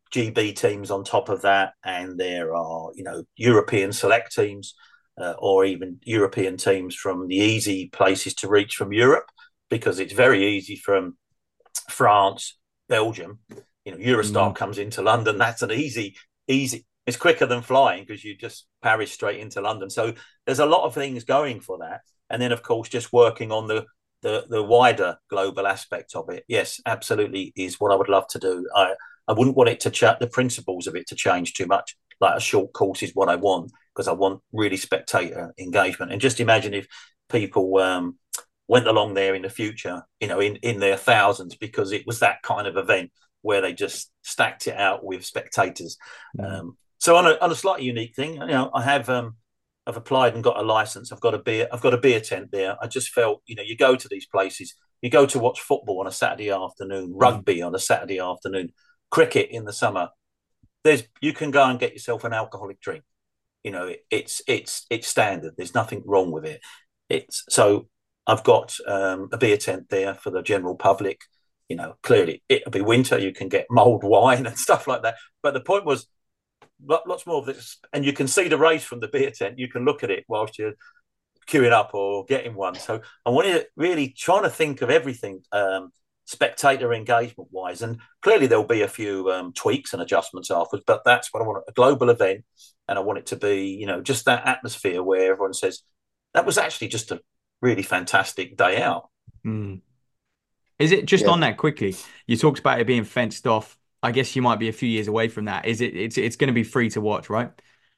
G B teams on top of that, and there are, you know, European select teams, uh, or even European teams from the easy places to reach from Europe, because it's very easy from France, Belgium. You know, Eurostar mm. comes into London. That's an easy, easy. It's quicker than flying because you just Paris straight into London. So there's a lot of things going for that. And then, of course, just working on the the, the wider global aspect of it. Yes, absolutely is what I would love to do. I, I wouldn't want it to ch- the principles of it to change too much. Like a short course is what I want, because I want really spectator engagement. And just imagine if people um, went along there in the future, you know, in, in their thousands, because it was that kind of event where they just stacked it out with spectators. Mm. Um, so on a, on a slightly unique thing, you know, I have um, I've applied and got a license. I've got a beer. I've got a beer tent there. I just felt, you know, you go to these places, you go to watch football on a Saturday afternoon, rugby on a Saturday afternoon, cricket in the summer. There's you can go and get yourself an alcoholic drink. You know, it, it's it's it's standard. There's nothing wrong with it. It's so I've got um, a beer tent there for the general public. You know, clearly it'll be winter. You can get mulled wine and stuff like that. But the point was, lots more of this, and you can see the race from the beer tent. You can look at it whilst you're queuing up or getting one. So I wanted to really trying to think of everything um, spectator engagement wise, and clearly there'll be a few um, tweaks and adjustments afterwards. But that's what I want—a global event, and I want it to be, you know, just that atmosphere where everyone says that was actually just a really fantastic day out.
Mm. Is it just yeah. on that quickly? You talked about it being fenced off. I guess you might be a few years away from that. Is it? It's it's going to be free to watch, right?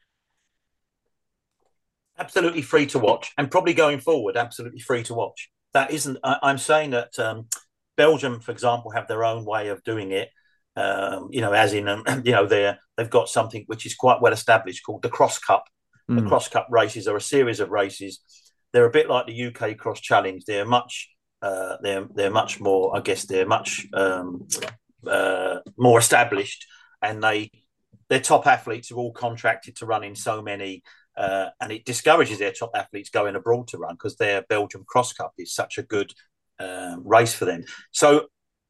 Absolutely free to watch, and probably going forward, absolutely free to watch. That isn't. I, I'm saying that um, Belgium, for example, have their own way of doing it. Um, you know, as in, um, you know, they they've got something which is quite well established called the Cross Cup. Mm. The Cross Cup races are a series of races. They're a bit like the U K Cross Challenge. They're much. Uh, they're they're much more. I guess they're much. Um, Uh, more established, and they their top athletes are all contracted to run in so many, uh, and it discourages their top athletes going abroad to run because their Belgium Cross Cup is such a good um, race for them. So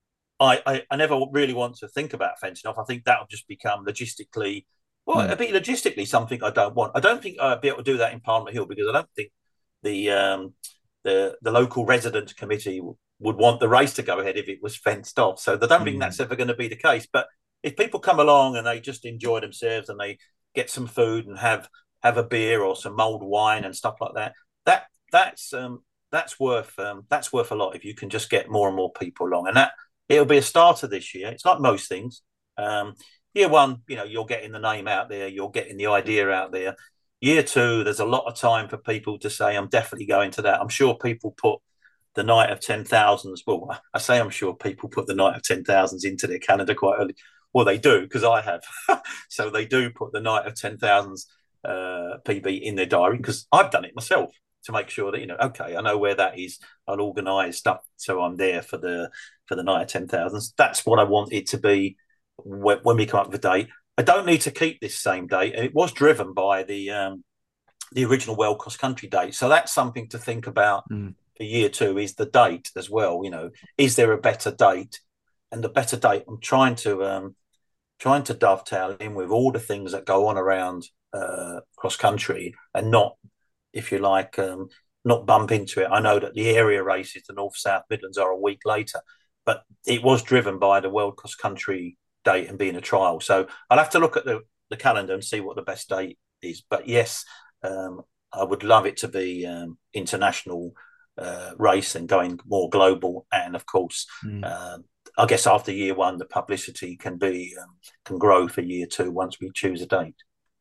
I, I I never really want to think about fencing off. I think that'll just become logistically well, mm. it'll be logistically something I don't want. I don't think I'll be able to do that in Parliament Hill because I don't think the um, the the local resident committee would want the race to go ahead if it was fenced off. So I don't mm. think that's ever going to be the case. But if people come along and they just enjoy themselves and they get some food and have have a beer or some mulled wine and stuff like that, that that's um, that's worth um, that's worth a lot if you can just get more and more people along. And that it'll be a starter this year. It's like most things. Um, year one, you know, you're getting the name out there, you're getting the idea out there. Year two, there's a lot of time for people to say, I'm definitely going to that. I'm sure people put the night of ten thousands. Well, I say I'm sure people put the night of ten thousands into their calendar quite early. Well, they do, because I have. So they do put the night of ten thousands uh, P B in their diary, because I've done it myself to make sure that, you know, okay, I know where that is. I'll organise stuff so I'm there for the for the night of ten thousands. That's what I want it to be when, when we come up with a date. I don't need to keep this same date. It was driven by the um, the original World Cross Country date. So that's something to think about. Mm. For year two is the date as well. You know, is there a better date? And the better date, I'm trying to um, trying to dovetail in with all the things that go on around uh, cross country, and not, if you like, um, not bump into it. I know that the area races, the North South Midlands, are a week later, but it was driven by the World Cross Country date and being a trial. So I'll have to look at the, the calendar and see what the best date is. But yes, um, I would love it to be um, international. Uh, race and going more global, and of course, mm. uh, I guess after year one, the publicity can be um, can grow for year two once we choose a date.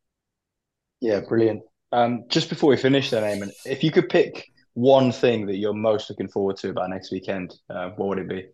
Yeah, brilliant. Um, just before we finish, then, Eamon, if you could pick one thing that you're most looking forward to about next weekend, uh, what would it be?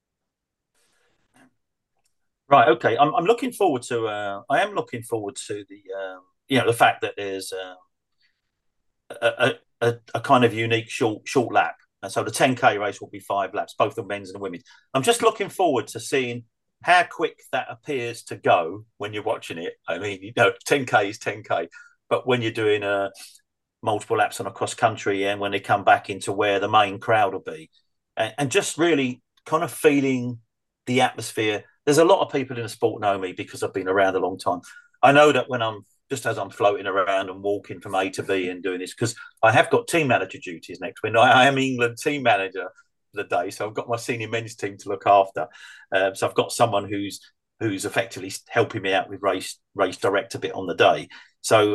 Right. Okay. I'm, I'm looking forward to. Uh, I am looking forward to the. Um, you know, the fact that there's uh, a, a A, a kind of unique short short lap. And so the ten K race will be five laps, both the men's and the women's. I'm just looking forward to seeing how quick that appears to go when you're watching it. I mean, you know, ten K is ten K, but when you're doing uh, multiple laps on a cross country and when they come back into where the main crowd will be, and, and just really kind of feeling the atmosphere, there's a lot of people in the sport know me because I've been around a long time. I know that when I'm just as I'm floating around and walking from A to B and doing this, because I have got team manager duties next week. I, I am England team manager for the day, so I've got my senior men's team to look after. Um, so I've got someone who's who's effectively helping me out with race race direct a bit on the day. So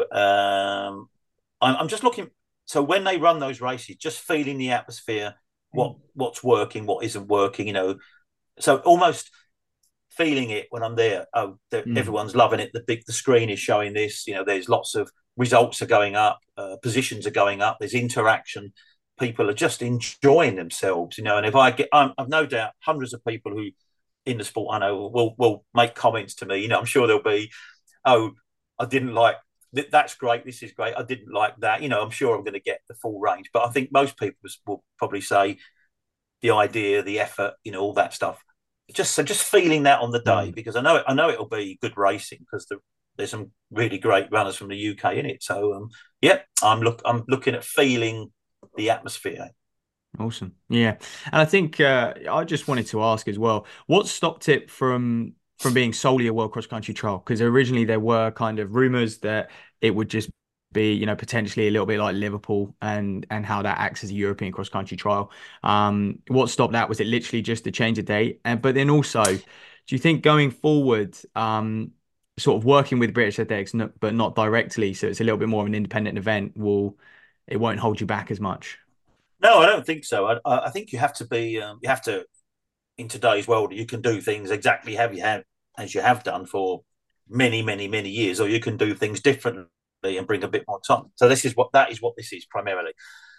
um, I'm, I'm just looking. So when they run those races, just feeling the atmosphere, what what's working, what isn't working, you know. So almost feeling it when I'm there. Oh, mm. everyone's loving it. The big the screen is showing this. You know, there's lots of results are going up, uh, positions are going up. There's interaction. People are just enjoying themselves. You know, and if I get, I'm, I've no doubt hundreds of people who in the sport I know will will make comments to me. You know, I'm sure there'll be, oh, I didn't like th- that's great. This is great. I didn't like that. You know, I'm sure I'm going to get the full range. But I think most people will probably say the idea, the effort, you know, all that stuff. Just so just feeling that on the day, mm. because I know it, I know it'll be good racing because the, there's some really great runners from the U K in it. So um, yeah, I'm look I'm looking at feeling the atmosphere.
Awesome, yeah, and I think uh, I just wanted to ask as well, what stopped it from from being solely a World Cross Country Trial? Because originally there were kind of rumours that it would just be, you know, potentially a little bit like Liverpool and and how that acts as a European cross country trial. Um, what stopped that? Was it literally just the change of date? And but then also, do you think going forward, um, sort of working with British Athletics, but not directly, so it's a little bit more of an independent event, will it won't hold you back as much?
No, I don't think so. I, I think you have to be, um, you have to, in today's world, you can do things exactly how you have as you have done for many, many, many years, or you can do things differently and bring a bit more time. So this is what that is what this is primarily.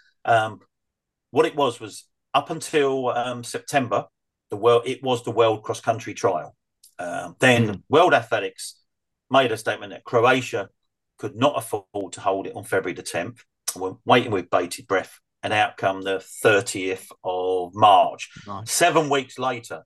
Um, what it was was up until um, September, the world it was the World Cross Country Trial. Um, then mm. World Athletics made a statement that Croatia could not afford to hold it on February the tenth. We're waiting with bated breath. An outcome the thirtieth of March. Nice. Seven weeks later,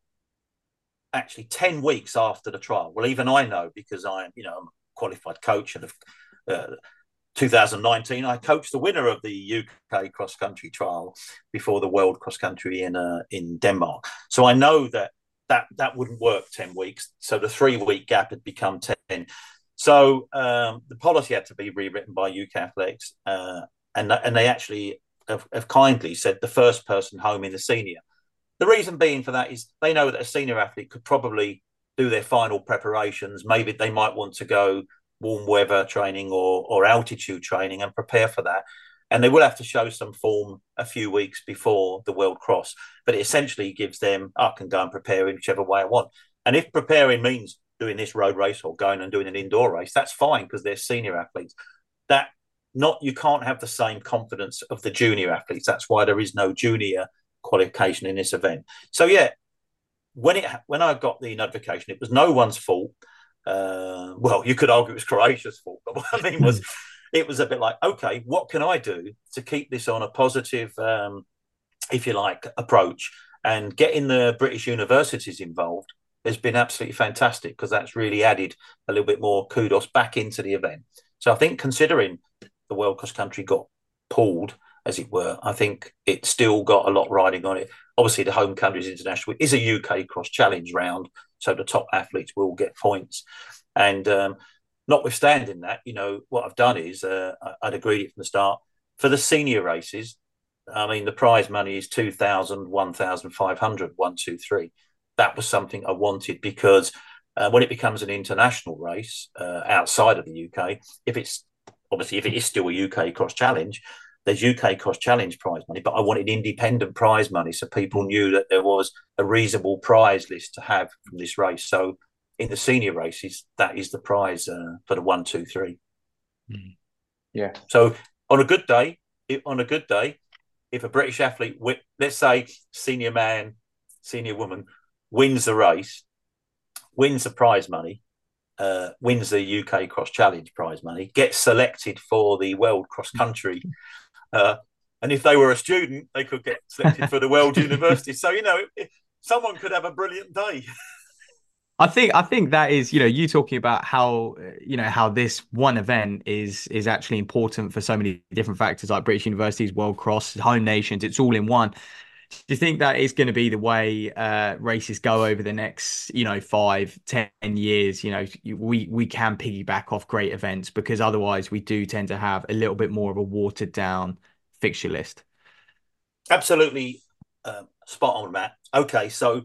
actually ten weeks after the trial. Well, even I know because I'm, you know, I'm a qualified coach and uh, two thousand nineteen, I coached the winner of the U K cross country trial before the World Cross Country in uh, in Denmark. So I know that that that wouldn't work ten weeks. So the three week gap had become ten. So um, the policy had to be rewritten by U K Athletics, uh, and and they actually have, have kindly said the first person home in the senior. The reason being for that is they know that a senior athlete could probably do their final preparations. Maybe they might want to go warm weather training or, or altitude training and prepare for that. And they will have to show some form a few weeks before the World Cross. But it essentially gives them, I can go and prepare in whichever way I want. And if preparing means doing this road race or going and doing an indoor race, that's fine because they're senior athletes. That not you can't have the same confidence of the junior athletes. That's why there is no junior qualification in this event. So yeah, when it when I got the notification, it was no one's fault. Uh, well, you could argue it was Croatia's fault, but what I mean was, it was a bit like, okay, what can I do to keep this on a positive, um, if you like, approach? And getting the British universities involved has been absolutely fantastic because that's really added a little bit more kudos back into the event. So I think considering the World Cross Country got pulled, as it were, I think it's still got a lot riding on it. Obviously, the Home Countries International is a U K cross challenge round, so the top athletes will get points. And um, notwithstanding that, you know, what I've done is uh, I'd agreed it from the start. For the senior races, I mean, the prize money is two thousand, one thousand five hundred, one, two, three. That was something I wanted because uh, when it becomes an international race uh, outside of the U K, if it's obviously if it is still a U K cross challenge, there's U K cross challenge prize money, but I wanted independent prize money so people knew that there was a reasonable prize list to have from this race. So in the senior races, that is the prize uh, for the one, two, three.
Yeah.
So on a good day, if, on a good day, if a British athlete, let's say senior man, senior woman, wins the race, wins the prize money, uh, wins the U K cross challenge prize money, gets selected for the World Cross Country. Uh, and if they were a student, they could get selected for the World University. So, you know, someone could have a brilliant day.
I think I think that is, you know, you talking about how, you know, how this one event is is actually important for so many different factors like British universities, World Cross, home nations. It's all in one. Do you think that is going to be the way uh, races go over the next, you know, five, ten years? You know, we we can piggyback off great events because otherwise we do tend to have a little bit more of a watered down fixture list.
Absolutely, uh, spot on, Matt. Okay, so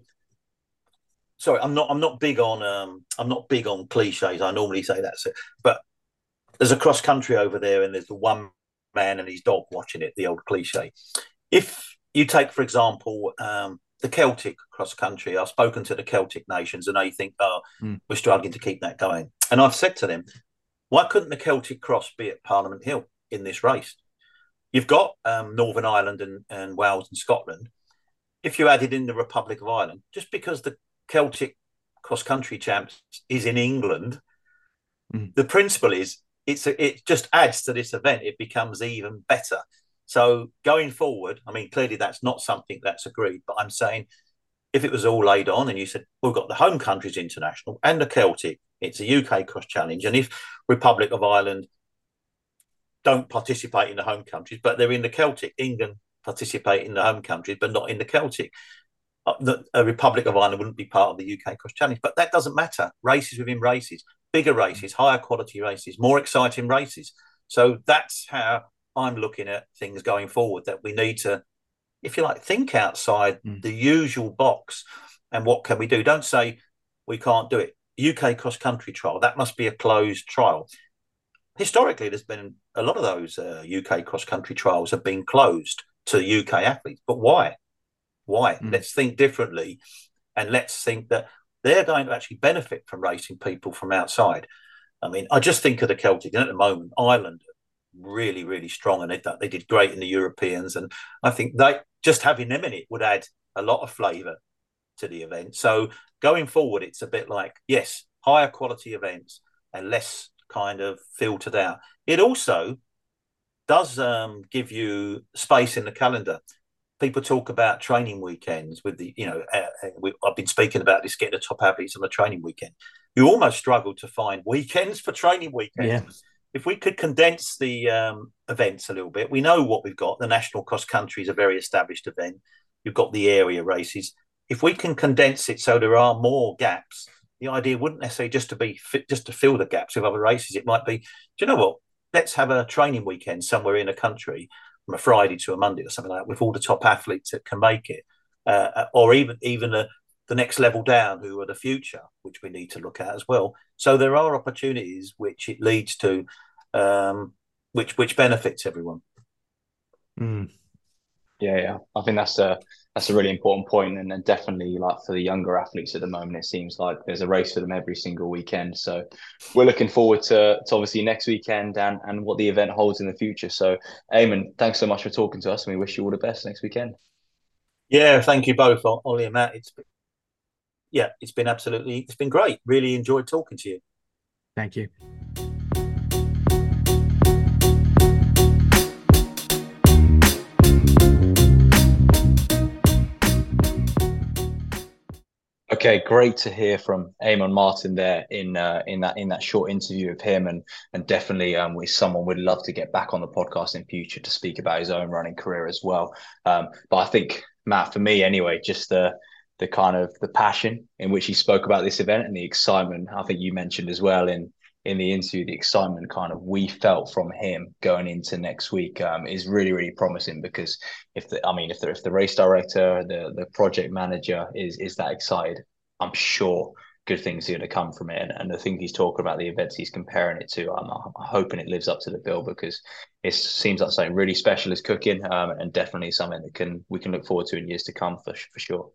sorry, I'm not I'm not big on um, I'm not big on cliches. I normally say that, so, but there's a cross country over there, and there's the one man and his dog watching it. The old cliche. If you take, for example, um, the Celtic cross country, I've spoken to the Celtic nations, and they think, "Oh, mm. we're struggling to keep that going." And I've said to them, "Why couldn't the Celtic cross be at Parliament Hill in this race? You've got um, Northern Ireland and, and Wales and Scotland. If you added in the Republic of Ireland, just because the Celtic cross country champs is in England, mm. the principle is it's a, it just adds to this event. It becomes even better." So going forward, I mean, clearly that's not something that's agreed, but I'm saying if it was all laid on and you said, we've got the home countries international and the Celtic, it's a U K cross challenge. And if Republic of Ireland don't participate in the home countries, but they're in the Celtic, England participate in the home countries, but not in the Celtic, the a Republic of Ireland wouldn't be part of the U K cross challenge. But that doesn't matter. Races within races, bigger races, higher quality races, more exciting races. So that's how I'm looking at things going forward, that we need to, if you like, think outside mm. the usual box. And what can we do? Don't say we can't do it. U K cross-country trial, that must be a closed trial. Historically, there's been a lot of those uh, U K cross-country trials have been closed to U K athletes. But why? Why? Mm. Let's think differently. And let's think that they're going to actually benefit from racing people from outside. I mean, I just think of the Celtic, and at the moment, Ireland, really, really strong, and they, they did great in the Europeans. And I think they just having them in it would add a lot of flavour to the event. So going forward, it's a bit like, yes, higher quality events and less kind of filtered out. It also does um, give you space in the calendar. People talk about training weekends with the, you know, uh, we, I've been speaking about this, getting the top athletes on the training weekend. You almost struggle to find weekends for training weekends. Yeah. If we could condense the um, events a little bit, we know what we've got. The National Cross Country is a very established event. You've got the area races. If we can condense it so there are more gaps, the idea wouldn't necessarily just to be fit, just to fill the gaps with other races. It might be, do you know what? Let's have a training weekend somewhere in a country from a Friday to a Monday or something like that with all the top athletes that can make it, uh, or even even a, the next level down who are the future, which we need to look at as well. So there are opportunities which it leads to, um, which which benefits everyone.
Mm.
Yeah, yeah. I think that's a that's a really important point, and, and definitely like for the younger athletes at the moment, it seems like there's a race for them every single weekend. So we're looking forward to, to obviously next weekend and and what the event holds in the future. So Eamon, thanks so much for talking to us, and we wish you all the best next weekend.
Yeah, thank you both, Ollie and Matt. It's been, yeah, it's been absolutely, it's been great. Really enjoyed talking to you.
Thank you.
Okay, great to hear from Eamon Martin there in uh, in that in that short interview with him, and and definitely um, with someone we'd love to get back on the podcast in future to speak about his own running career as well. Um, but I think Matt, for me anyway, just the the kind of the passion in which he spoke about this event and the excitement. I think you mentioned as well in in the interview, the excitement kind of we felt from him going into next week um, is really, really promising, because if the, I mean, if the, if the race director, the the project manager is is that excited, I'm sure good things are going to come from it. And, and the things he's talking about, the events he's comparing it to, I'm, I'm hoping it lives up to the bill, because it seems like something really special is cooking, um, and definitely something that can we can look forward to in years to come for for sure.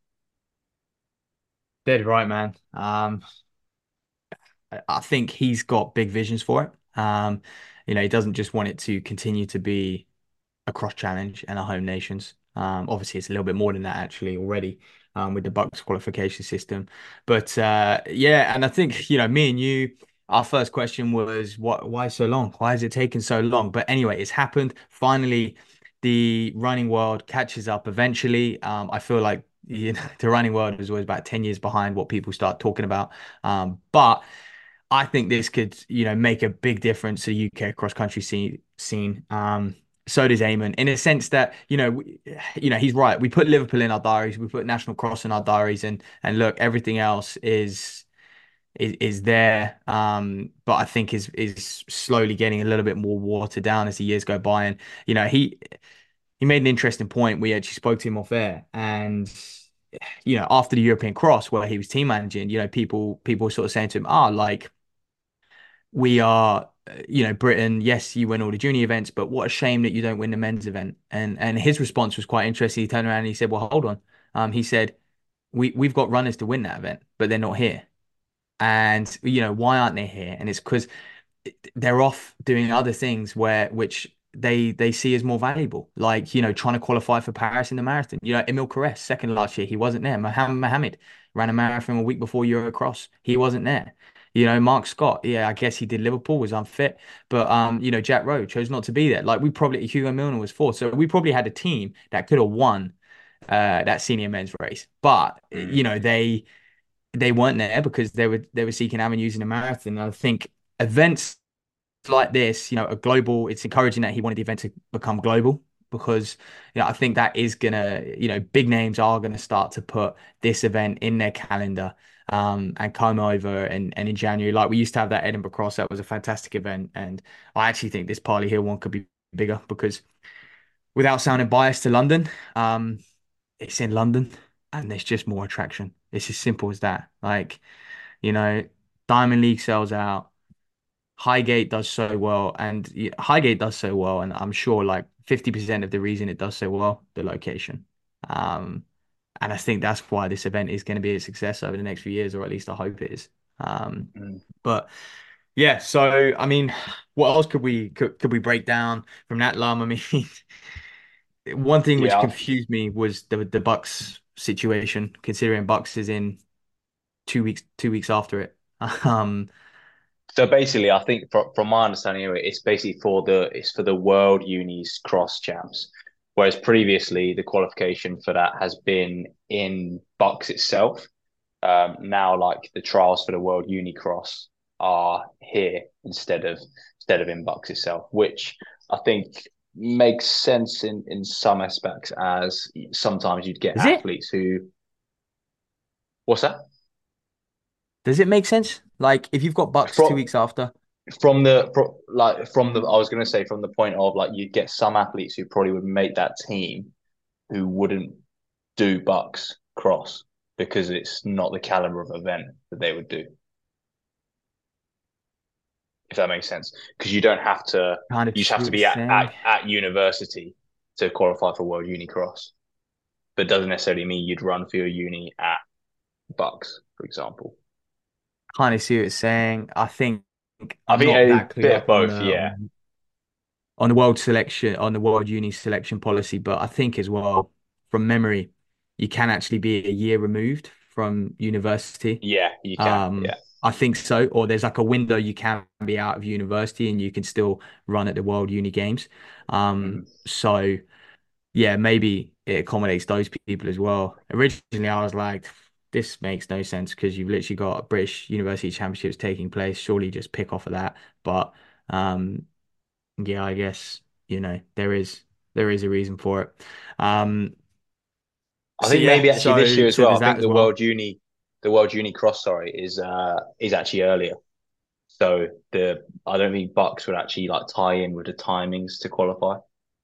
Dead right, man. Um, I think he's got big visions for it. Um, you know, he doesn't just want it to continue to be a cross challenge and a home nations. Um, obviously, it's a little bit more than that actually already um, with the Bucks qualification system. But uh, yeah, and I think, you know, me and you, our first question was, what? Why so long? Why is it taking so long? But anyway, it's happened. Finally, the running world catches up eventually. Um, I feel like you know, the running world is always about ten years behind what people start talking about. Um, but I think this could, you know, make a big difference to the U K cross country scene. scene. Um, so does Eamon, in a sense that, you know, we, you know, he's right. We put Liverpool in our diaries, we put National Cross in our diaries, and and look, everything else is is is there. Um, but I think is is slowly getting a little bit more watered down as the years go by. And you know, he he made an interesting point. We actually spoke to him off air, and you know, after the European Cross where he was team managing, you know, people people were sort of saying to him, ah, like we are, uh, you know, Britain, yes, you win all the junior events, but what a shame that you don't win the men's event. And and his response was quite interesting. He turned around and he said, well, hold on. Um, he said, we we've got runners to win that event, but they're not here. And you know, why aren't they here? And it's because they're off doing other things where which they they see as more valuable, like you know, trying to qualify for Paris in the marathon. You know, Emil Corres, second last year, he wasn't there. Mohammed Mohammed ran a marathon a week before Eurocross, he wasn't there. You know, Mark Scott, yeah, I guess he did Liverpool, was unfit, but um, you know, Jack Rowe chose not to be there. Like we probably Hugo Milner was fourth, so we probably had a team that could have won uh that senior men's race, but you
Mm.
know, they they weren't there because they were they were seeking avenues in the marathon. And I think events like this, you know, a global, it's encouraging that he wanted the event to become global because, you know, I think that is gonna, you know, big names are gonna start to put this event in their calendar um and come over and and in January. Like we used to have that Edinburgh Cross, that was a fantastic event. And I actually think this Parley Hill one could be bigger because without sounding biased to London, um, it's in London and there's just more attraction. It's as simple as that. Like, you know, Diamond League sells out. Highgate does so well, and yeah, Highgate does so well, and I'm sure like fifty percent of the reason it does so well, the location. Um, and I think that's why this event is going to be a success over the next few years, or at least I hope it is. Um,
Mm.
but yeah, so I mean, what else could we could, could we break down from that, Lum? I mean, one thing which
Yeah.
confused me was the the Bucks situation, considering Bucks is in two weeks two weeks after it. Um,
So basically, I think from, from my understanding of it, it's basically for the it's for the World Unis Cross Champs, whereas previously the qualification for that has been in Bucks itself. Um, now, like the trials for the World Uni Cross are here instead of instead of in Bucks itself, which I think makes sense in in some aspects, as sometimes you'd get
is it?
athletes who what's that?
Does it make sense? Like if you've got Bucks two
From
weeks after,
from the from, like from the I was going to say from the point of like you'd get some athletes who probably would make that team who wouldn't do Bucks cross because it's not the caliber of event that they would do, if that makes sense. Because you don't have to,
kind of
you just have
see
to
what you're
be at,
saying.
at, at university to qualify for World Uni Cross, but doesn't necessarily mean you'd run for your uni at Bucks, for example.
Kind of see what you're saying. I think
I
I'm
think
not
a
that clued
bit of
up on
both,
the
yeah.
on, on the world selection on the world uni selection policy, but I think as well from memory, you can actually be a year removed from university.
Yeah, you can,
Um,
yeah.
I think so. Or there's like a window you can be out of university and you can still run at the World Uni Games. Um,
Mhm.
so yeah, maybe it accommodates those people as well. Originally, I was like, this makes no sense because you've literally got British University Championships taking place. Surely just pick off of that. But um, yeah, I guess, you know, there is there is a reason for it. Um,
I
so
think
yeah,
maybe actually this year
so
as
so
well.
there's
I
that
think
as
the
well.
World Uni, the World Uni Cross, sorry, is uh is actually earlier. So the I don't think Bucks would actually like tie in with the timings to qualify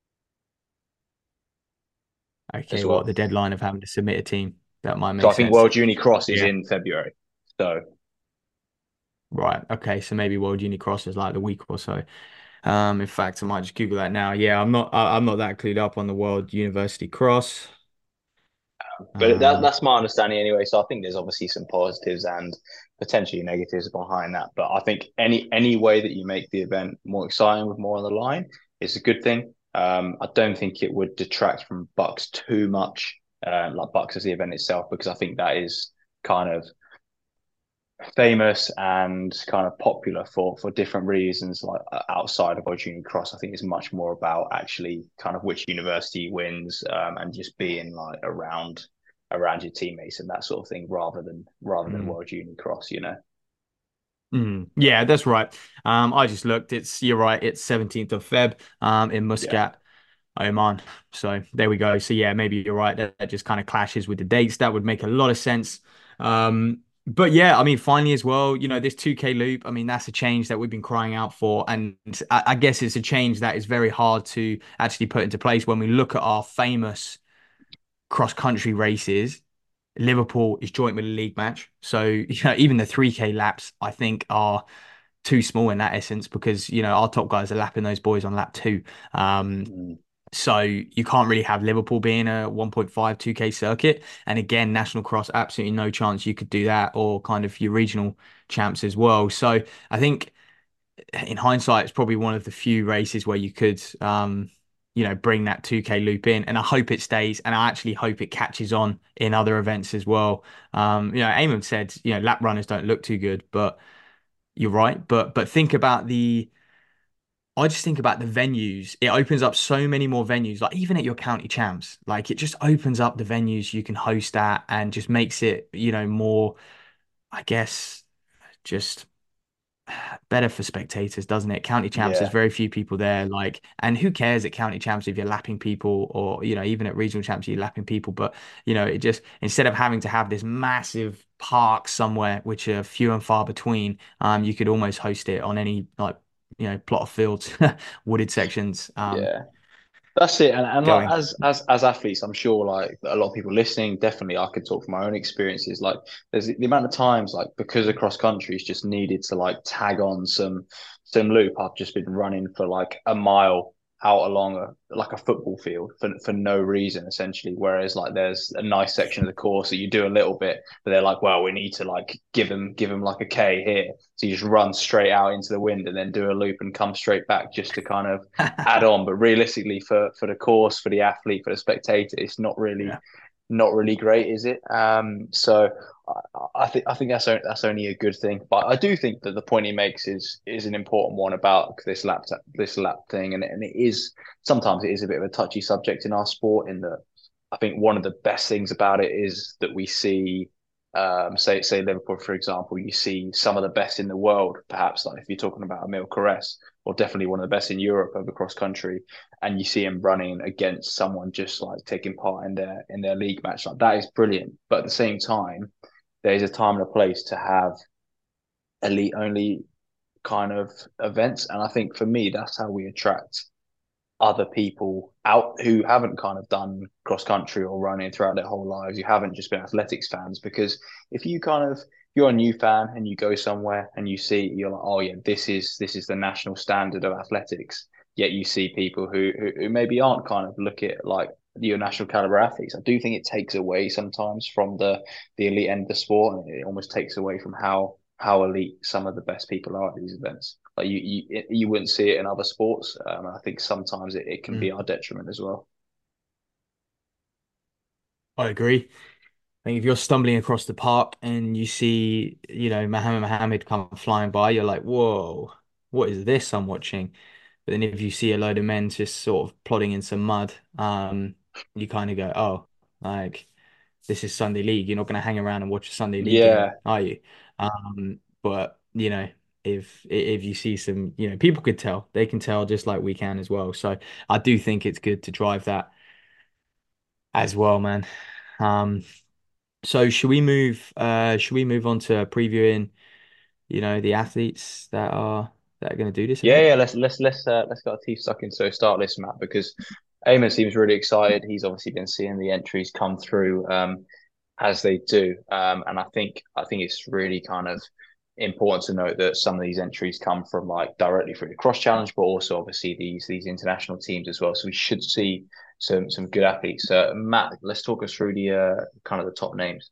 as
Okay, what
well.
the deadline of having to submit a team? That might
So
make
I think
sense.
World Uni Cross is
Yeah.
in February. So
Right. Okay. So maybe World Uni Cross is like the week or so. Um, in fact, I might just Google that now. Yeah, I'm not. I, I'm not that clued up on the World University Cross.
but that
Um,
that's my understanding anyway. So I think there's obviously some positives and potentially negatives behind that. But I think any any way that you make the event more exciting with more on the line is a good thing. Um, I don't think it would detract from Bucks too much, uh, like Bucks as the event itself, because I think that is kind of famous and kind of popular for for different reasons. Like uh, outside of World Junior Cross, I think it's much more about actually kind of which university wins, um, and just being like around around your teammates and that sort of thing, rather than rather than
mm,
World Junior Cross. You know.
mm. Yeah, that's right. Um, I just looked. It's you're right. It's seventeenth of Feb. Um, in
Yeah.
Muscat. Oman. So there we go. So yeah, maybe you're right. That, that just kind of clashes with the dates. That would make a lot of sense. Um, but yeah, I mean, finally as well, you know, this two K loop, I mean, that's a change that we've been crying out for. And I, I guess it's a change that is very hard to actually put into place when we look at our famous cross country races. Liverpool is joint with a league match. So, you know, even the three K laps, I think, are too small in that essence because, you know, our top guys are lapping those boys on lap two. Um,
Mm.
so you can't really have Liverpool being a one point five two K circuit. And again, National Cross, absolutely no chance you could do that, or kind of your regional champs as well. So I think in hindsight, it's probably one of the few races where you could, um, you know, bring that two K loop in. And I hope it stays. And I actually hope it catches on in other events as well. Um, you know, Eamon said, you know, lap runners don't look too good, but you're right. But but think about the I just think about the venues. It opens up so many more venues, like even at your county champs. Like it just opens up the venues you can host at and just makes it, you know, more, I guess, just better for spectators, doesn't it? County champs, there's
Yeah,
very few people there. Like, and who cares at county champs if you're lapping people or, you know, even at regional champs, you're lapping people. But, you know, it just, instead of having to have this massive park somewhere, which are few and far between, um, you could almost host it on any, like, you know, plot of fields, wooded sections, um,
yeah. That's it. And and like
going.
as as as athletes, I'm sure like a lot of people listening, definitely I could talk from my own experiences. Like there's the amount of times like because of cross country is just needed to like tag on some some loop. I've just been running for like a mile out along a like a football field for for no reason essentially. Whereas like there's a nice section of the course that you do a little bit, but they're like, well, we need to like give them give them like a K here. So you just run straight out into the wind and then do a loop and come straight back just to kind of add on. But realistically, for for the course, for the athlete, for the spectator, it's not really
Yeah.
not really great, is it? Um, so I, I think I think that's only, that's only a good thing. But I do think that the point he makes is is an important one about this lap this lap thing, and and it is sometimes it is a bit of a touchy subject in our sport. In that, I think one of the best things about it is that we see. Um, say say Liverpool, for example, you see some of the best in the world, perhaps like if you're talking about Emil Carres, or definitely one of the best in Europe over cross country, and you see him running against someone just like taking part in their in their league match, like that is brilliant. But at the same time, there's a time and a place to have elite only kind of events, and I think for me that's how we attract other people out who haven't kind of done cross country or running throughout their whole lives. You haven't just been athletics fans, because if you kind of you're a new fan and you go somewhere and you see you're like, oh yeah, this is this is the national standard of athletics. Yet you see people who who, who maybe aren't kind of look at like your national caliber athletes. I do think it takes away sometimes from the the elite end of the sport, and it almost takes away from how how elite some of the best people are at these events. Like you, you, you wouldn't see it in other sports. Um, I think sometimes it, it can be
Mm,
our detriment as well.
I agree. I think if you're stumbling across the park and you see, you know, Mohammed Mohammed come flying by, you're like, whoa, what is this I'm watching? But then if you see a load of men just sort of plodding in some mud, um, you kind of go, oh, like this is Sunday League. You're not going to hang around and watch a Sunday League game,
Yeah,
are you? Um, but you know, if if you see some, you know, people could tell. They can tell just like we can as well. So I do think it's good to drive that as well, man. Um, so should we move uh should we move on to previewing, you know, the athletes that are that are going to do this
yeah,
event?
yeah. Let's let's let's uh, let's get our teeth stuck into a start list, Matt, because Eamon seems really excited. He's obviously been seeing the entries come through um, as they do, um, and I think I think it's really kind of important to note that some of these entries come from like directly through the cross challenge, but also obviously these these international teams as well. So we should see some some good athletes. Uh, Matt, let's talk us through the uh, kind of the top names.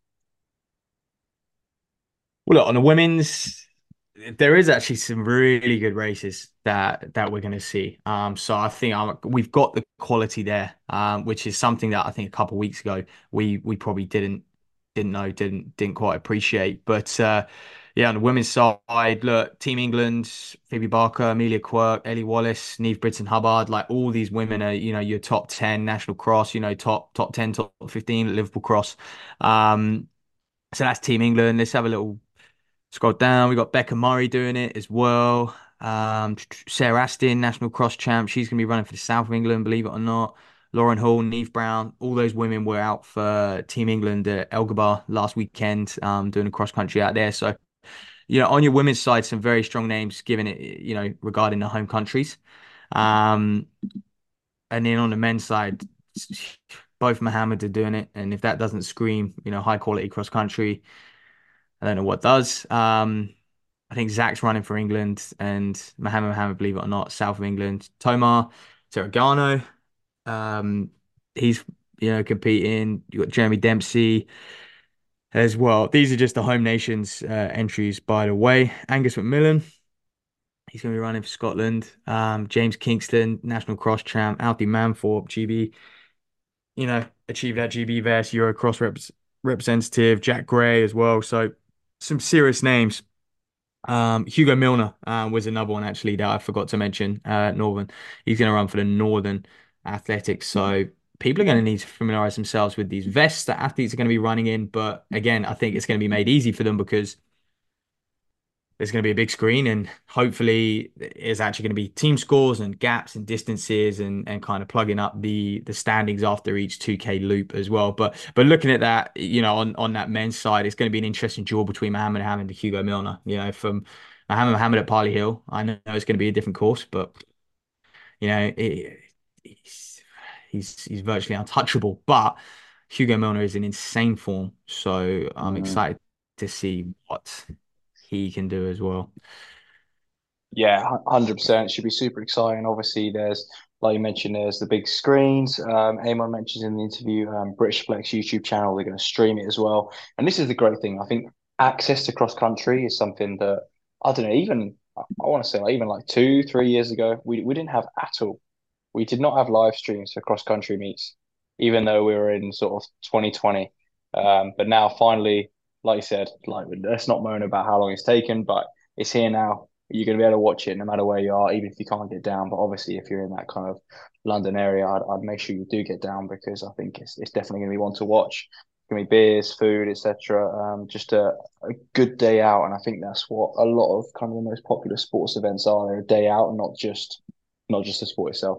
Well, look, on the women's, there is actually some really good races that that we're going to see. Um, so I think um, we've got the quality there, um, which is something that I think a couple of weeks ago we we probably didn't didn't know, didn't didn't quite appreciate. But uh, yeah, on the women's side, look, Team England, Phoebe Barker, Amelia Quirk, Ellie Wallace, Neve Britton Hubbard, like all these women are, you know, your top ten national cross, you know, top top ten, top fifteen Liverpool cross. Um, so that's Team England. Let's have a little Scroll down, we got Becca Murray doing it as well. Um, Sarah Astin, national cross champ. She's going to be running for the South of England, believe it or not. Lauren Hall, Neve Brown, all those women were out for Team England at Elgabar last weekend, um, doing a cross country out there. So, you know, on your women's side, some very strong names given it, you know, regarding the home countries. Um, and then on the men's side, both Mohammed are doing it. And if that doesn't scream, you know, high quality cross country, I don't know what does. Um, I think Zach's running for England and Mohammed Mohammed, believe it or not, South of England. Tomar Terragano, um, he's you know competing. You got Jeremy Dempsey as well. These are just the home nations uh, entries, by the way. Angus McMillan, he's going to be running for Scotland. Um, James Kingston, national cross champ. Alfie Manthorpe, G B, you know, achieved that G B versus Euro cross reps representative. Jack Gray as well. So some serious names. Um, Hugo Milner uh, was another one actually that I forgot to mention. Uh, Northern, he's going to run for the Northern Athletics. So people are going to need to familiarize themselves with these vests that athletes are going to be running in. But again, I think it's going to be made easy for them because there's going to be a big screen, and hopefully there's actually going to be team scores and gaps and distances and and kind of plugging up the the standings after each two K loop as well. But but looking at that, you know, on on that men's side, it's going to be an interesting duel between Mohammed Hamid and Hugo Milner. You know, from Mohammed Mohammed at Parley Hill, I know it's going to be a different course, but you know, it, he's he's he's virtually untouchable. But Hugo Milner is in insane form, so I'm
Mm.
excited to see what he can do as well.
Yeah, one hundred percent. Should be super exciting. Obviously, there's, like you mentioned, there's the big screens. Um, Eamon mentions in the interview, um, British Flex YouTube channel, they're going to stream it as well. And this is the great thing. I think access to cross country is something that, I don't know, even, I want to say, like, even like two, three years ago, we, we didn't have at all. We did not have live streams for cross country meets, even though we were in sort of twenty twenty. Um, but now, finally, like you said, like let's not moan about how long it's taken, but it's here now. You're going to be able to watch it no matter where you are, even if you can't get down. But obviously, if you're in that kind of London area, I'd, I'd make sure you do get down because I think it's it's definitely going to be one to watch. It's going to be beers, food, et cetera. Um, just a, a good day out, and I think that's what a lot of kind of the most popular sports events are. They're a day out, and not just not just the sport itself.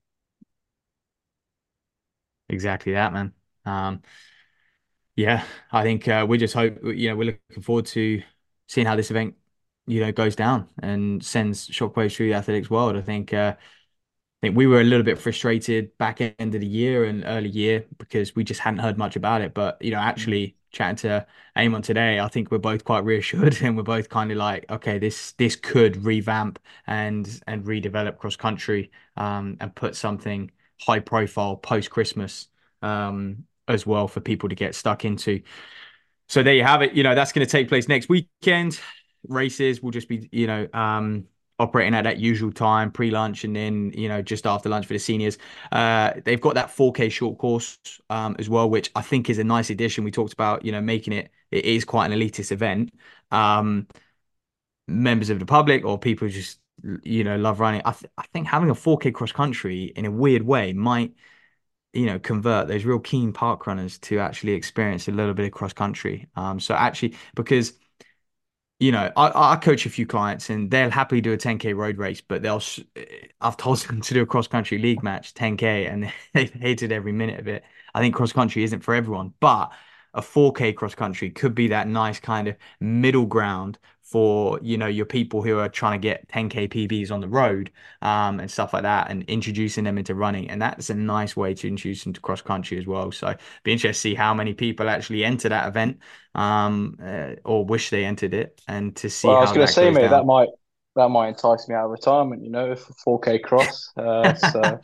Exactly that, man. Um, yeah, I think uh, we just hope, you know, we're looking forward to seeing how this event, you know, goes down and sends shockwaves through the athletics world. I think uh, I think we were a little bit frustrated back end of the year and early year because we just hadn't heard much about it. But, you know, actually chatting to Eamon today, I think we're both quite reassured and we're both kind of like, okay, this this could revamp and and redevelop cross country um, and put something high profile post Christmas um, as well for people to get stuck into. So there you have it. You know, that's going to take place next weekend. Races will just be, you know, um, operating at that usual time, pre-lunch, and then, you know, just after lunch for the seniors. Uh, they've got that four K short course um, as well, which I think is a nice addition. We talked about, you know, making it, it is quite an elitist event. Um, members of the public or people who just, you know, love running. I, th I think having a four K cross country in a weird way might, you know, convert those real keen park runners to actually experience a little bit of cross country. Um, so actually, because you know, I, I coach a few clients and they'll happily do a ten K road race, but they'll, I've told them to do a cross country league match, ten K, and they've hated every minute of it. I think cross country isn't for everyone, but a four K cross country could be that nice kind of middle ground for, you know, your people who are trying to get ten K P Bs on the road um, and stuff like that and introducing them into running. And that's a nice way to introduce them to cross country as well. So be interested to see how many people actually enter that event um, uh, or wish they entered it and to see
Well, I was
how
going to
that
say,
goes
mate, that
down.
might that might entice me out of retirement, you know, for four K cross. Uh, so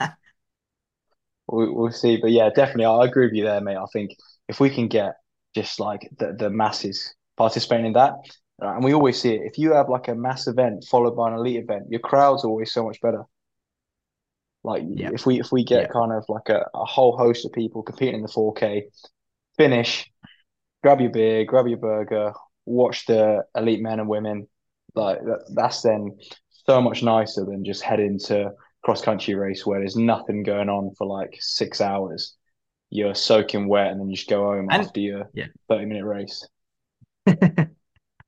we, we'll see. But yeah, definitely, I agree with you there, mate. I think if we can get just like the, the masses participating in that, uh, and we always see it, if you have like a mass event followed by an elite event, your crowd's always so much better. Like
Yeah,
if we if we get
yeah,
kind of like a, a whole host of people competing in the four K, finish, grab your beer, grab your burger, watch the elite men and women. Like that, that's then so much nicer than just heading to cross country race where there's nothing going on for like six hours. You're soaking wet and then you just go home
and
after your
yeah.
thirty minute race.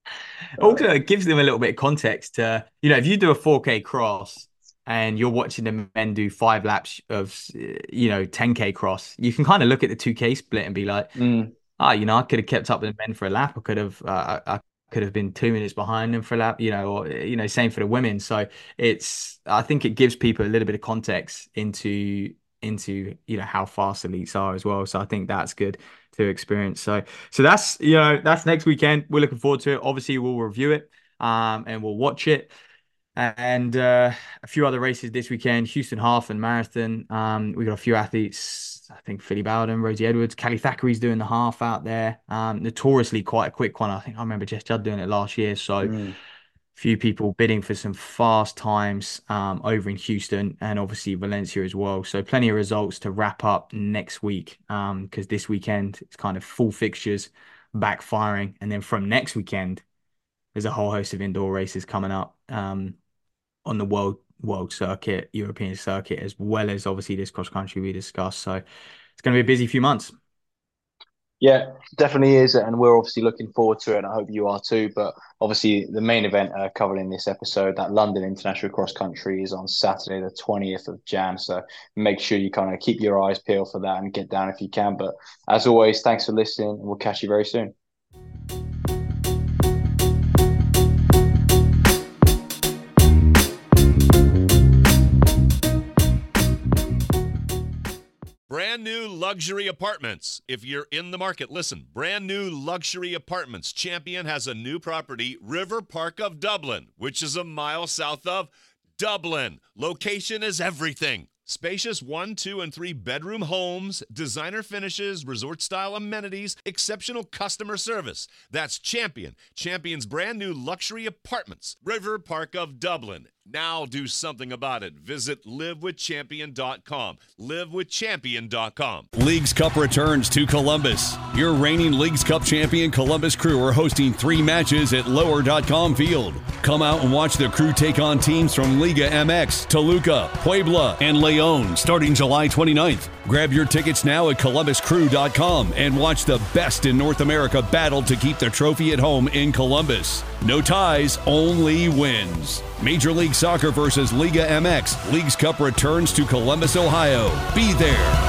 Also, it gives them a little bit of context to, you know, if you do a four K cross and you're watching the men do five laps of, you know, ten K cross, you can kind of look at the two K split and be like,
Mm.
ah, you know, I could have kept up with the men for a lap. I could have, uh, I could have been two minutes behind them for a lap, you know, or, you know, same for the women. So it's, I think it gives people a little bit of context into, into, you know, how fast elites are as well. So I think that's good to experience. So, so that's, you know, that's next weekend. We're looking forward to it. Obviously, we'll review it, um, and we'll watch it. And uh, a few other races this weekend, Houston Half and Marathon. Um, we got a few athletes, I think Philly Bowden, Rosie Edwards, Callie Thackeray's doing the half out there. Um, notoriously quite a quick one. I think I remember Jess Judd doing it last year. So
Mm.
a few people bidding for some fast times um, over in Houston and obviously Valencia as well. So plenty of results to wrap up next week, because um, this weekend it's kind of full fixtures backfiring. And then from next weekend, there's a whole host of indoor races coming up. Um, on the world world circuit, European circuit, as well as obviously this cross country we discussed. So it's going to be a busy few months.
Yeah, definitely is, and we're obviously looking forward to it, and I hope you are too. But obviously, the main event uh, covered in this episode, that London International Cross Country, is on Saturday, the twentieth of January. So make sure you kind of keep your eyes peeled for that and get down if you can. But as always, thanks for listening, and we'll catch you very soon.
Brand new luxury apartments. If you're in the market, listen. Brand new luxury apartments. Champion has a new property, River Park of Dublin, which is a mile south of Dublin. Location is everything. Spacious one, two, and three bedroom homes, designer finishes, resort-style amenities, exceptional customer service. That's Champion. Champion's brand new luxury apartments, River Park of Dublin. Now do something about it. Visit live with champion dot com. live with champion dot com.
Leagues Cup returns to Columbus. Your reigning Leagues Cup champion Columbus Crew are hosting three matches at lower dot com field. Come out and watch the Crew take on teams from Liga M X, Toluca, Puebla, and Leon starting July twenty-ninth. Grab your tickets now at columbus crew dot com and watch the best in North America battle to keep the trophy at home in Columbus. No ties, only wins. Major League Soccer versus Liga M X. Leagues Cup returns to Columbus, Ohio. Be there.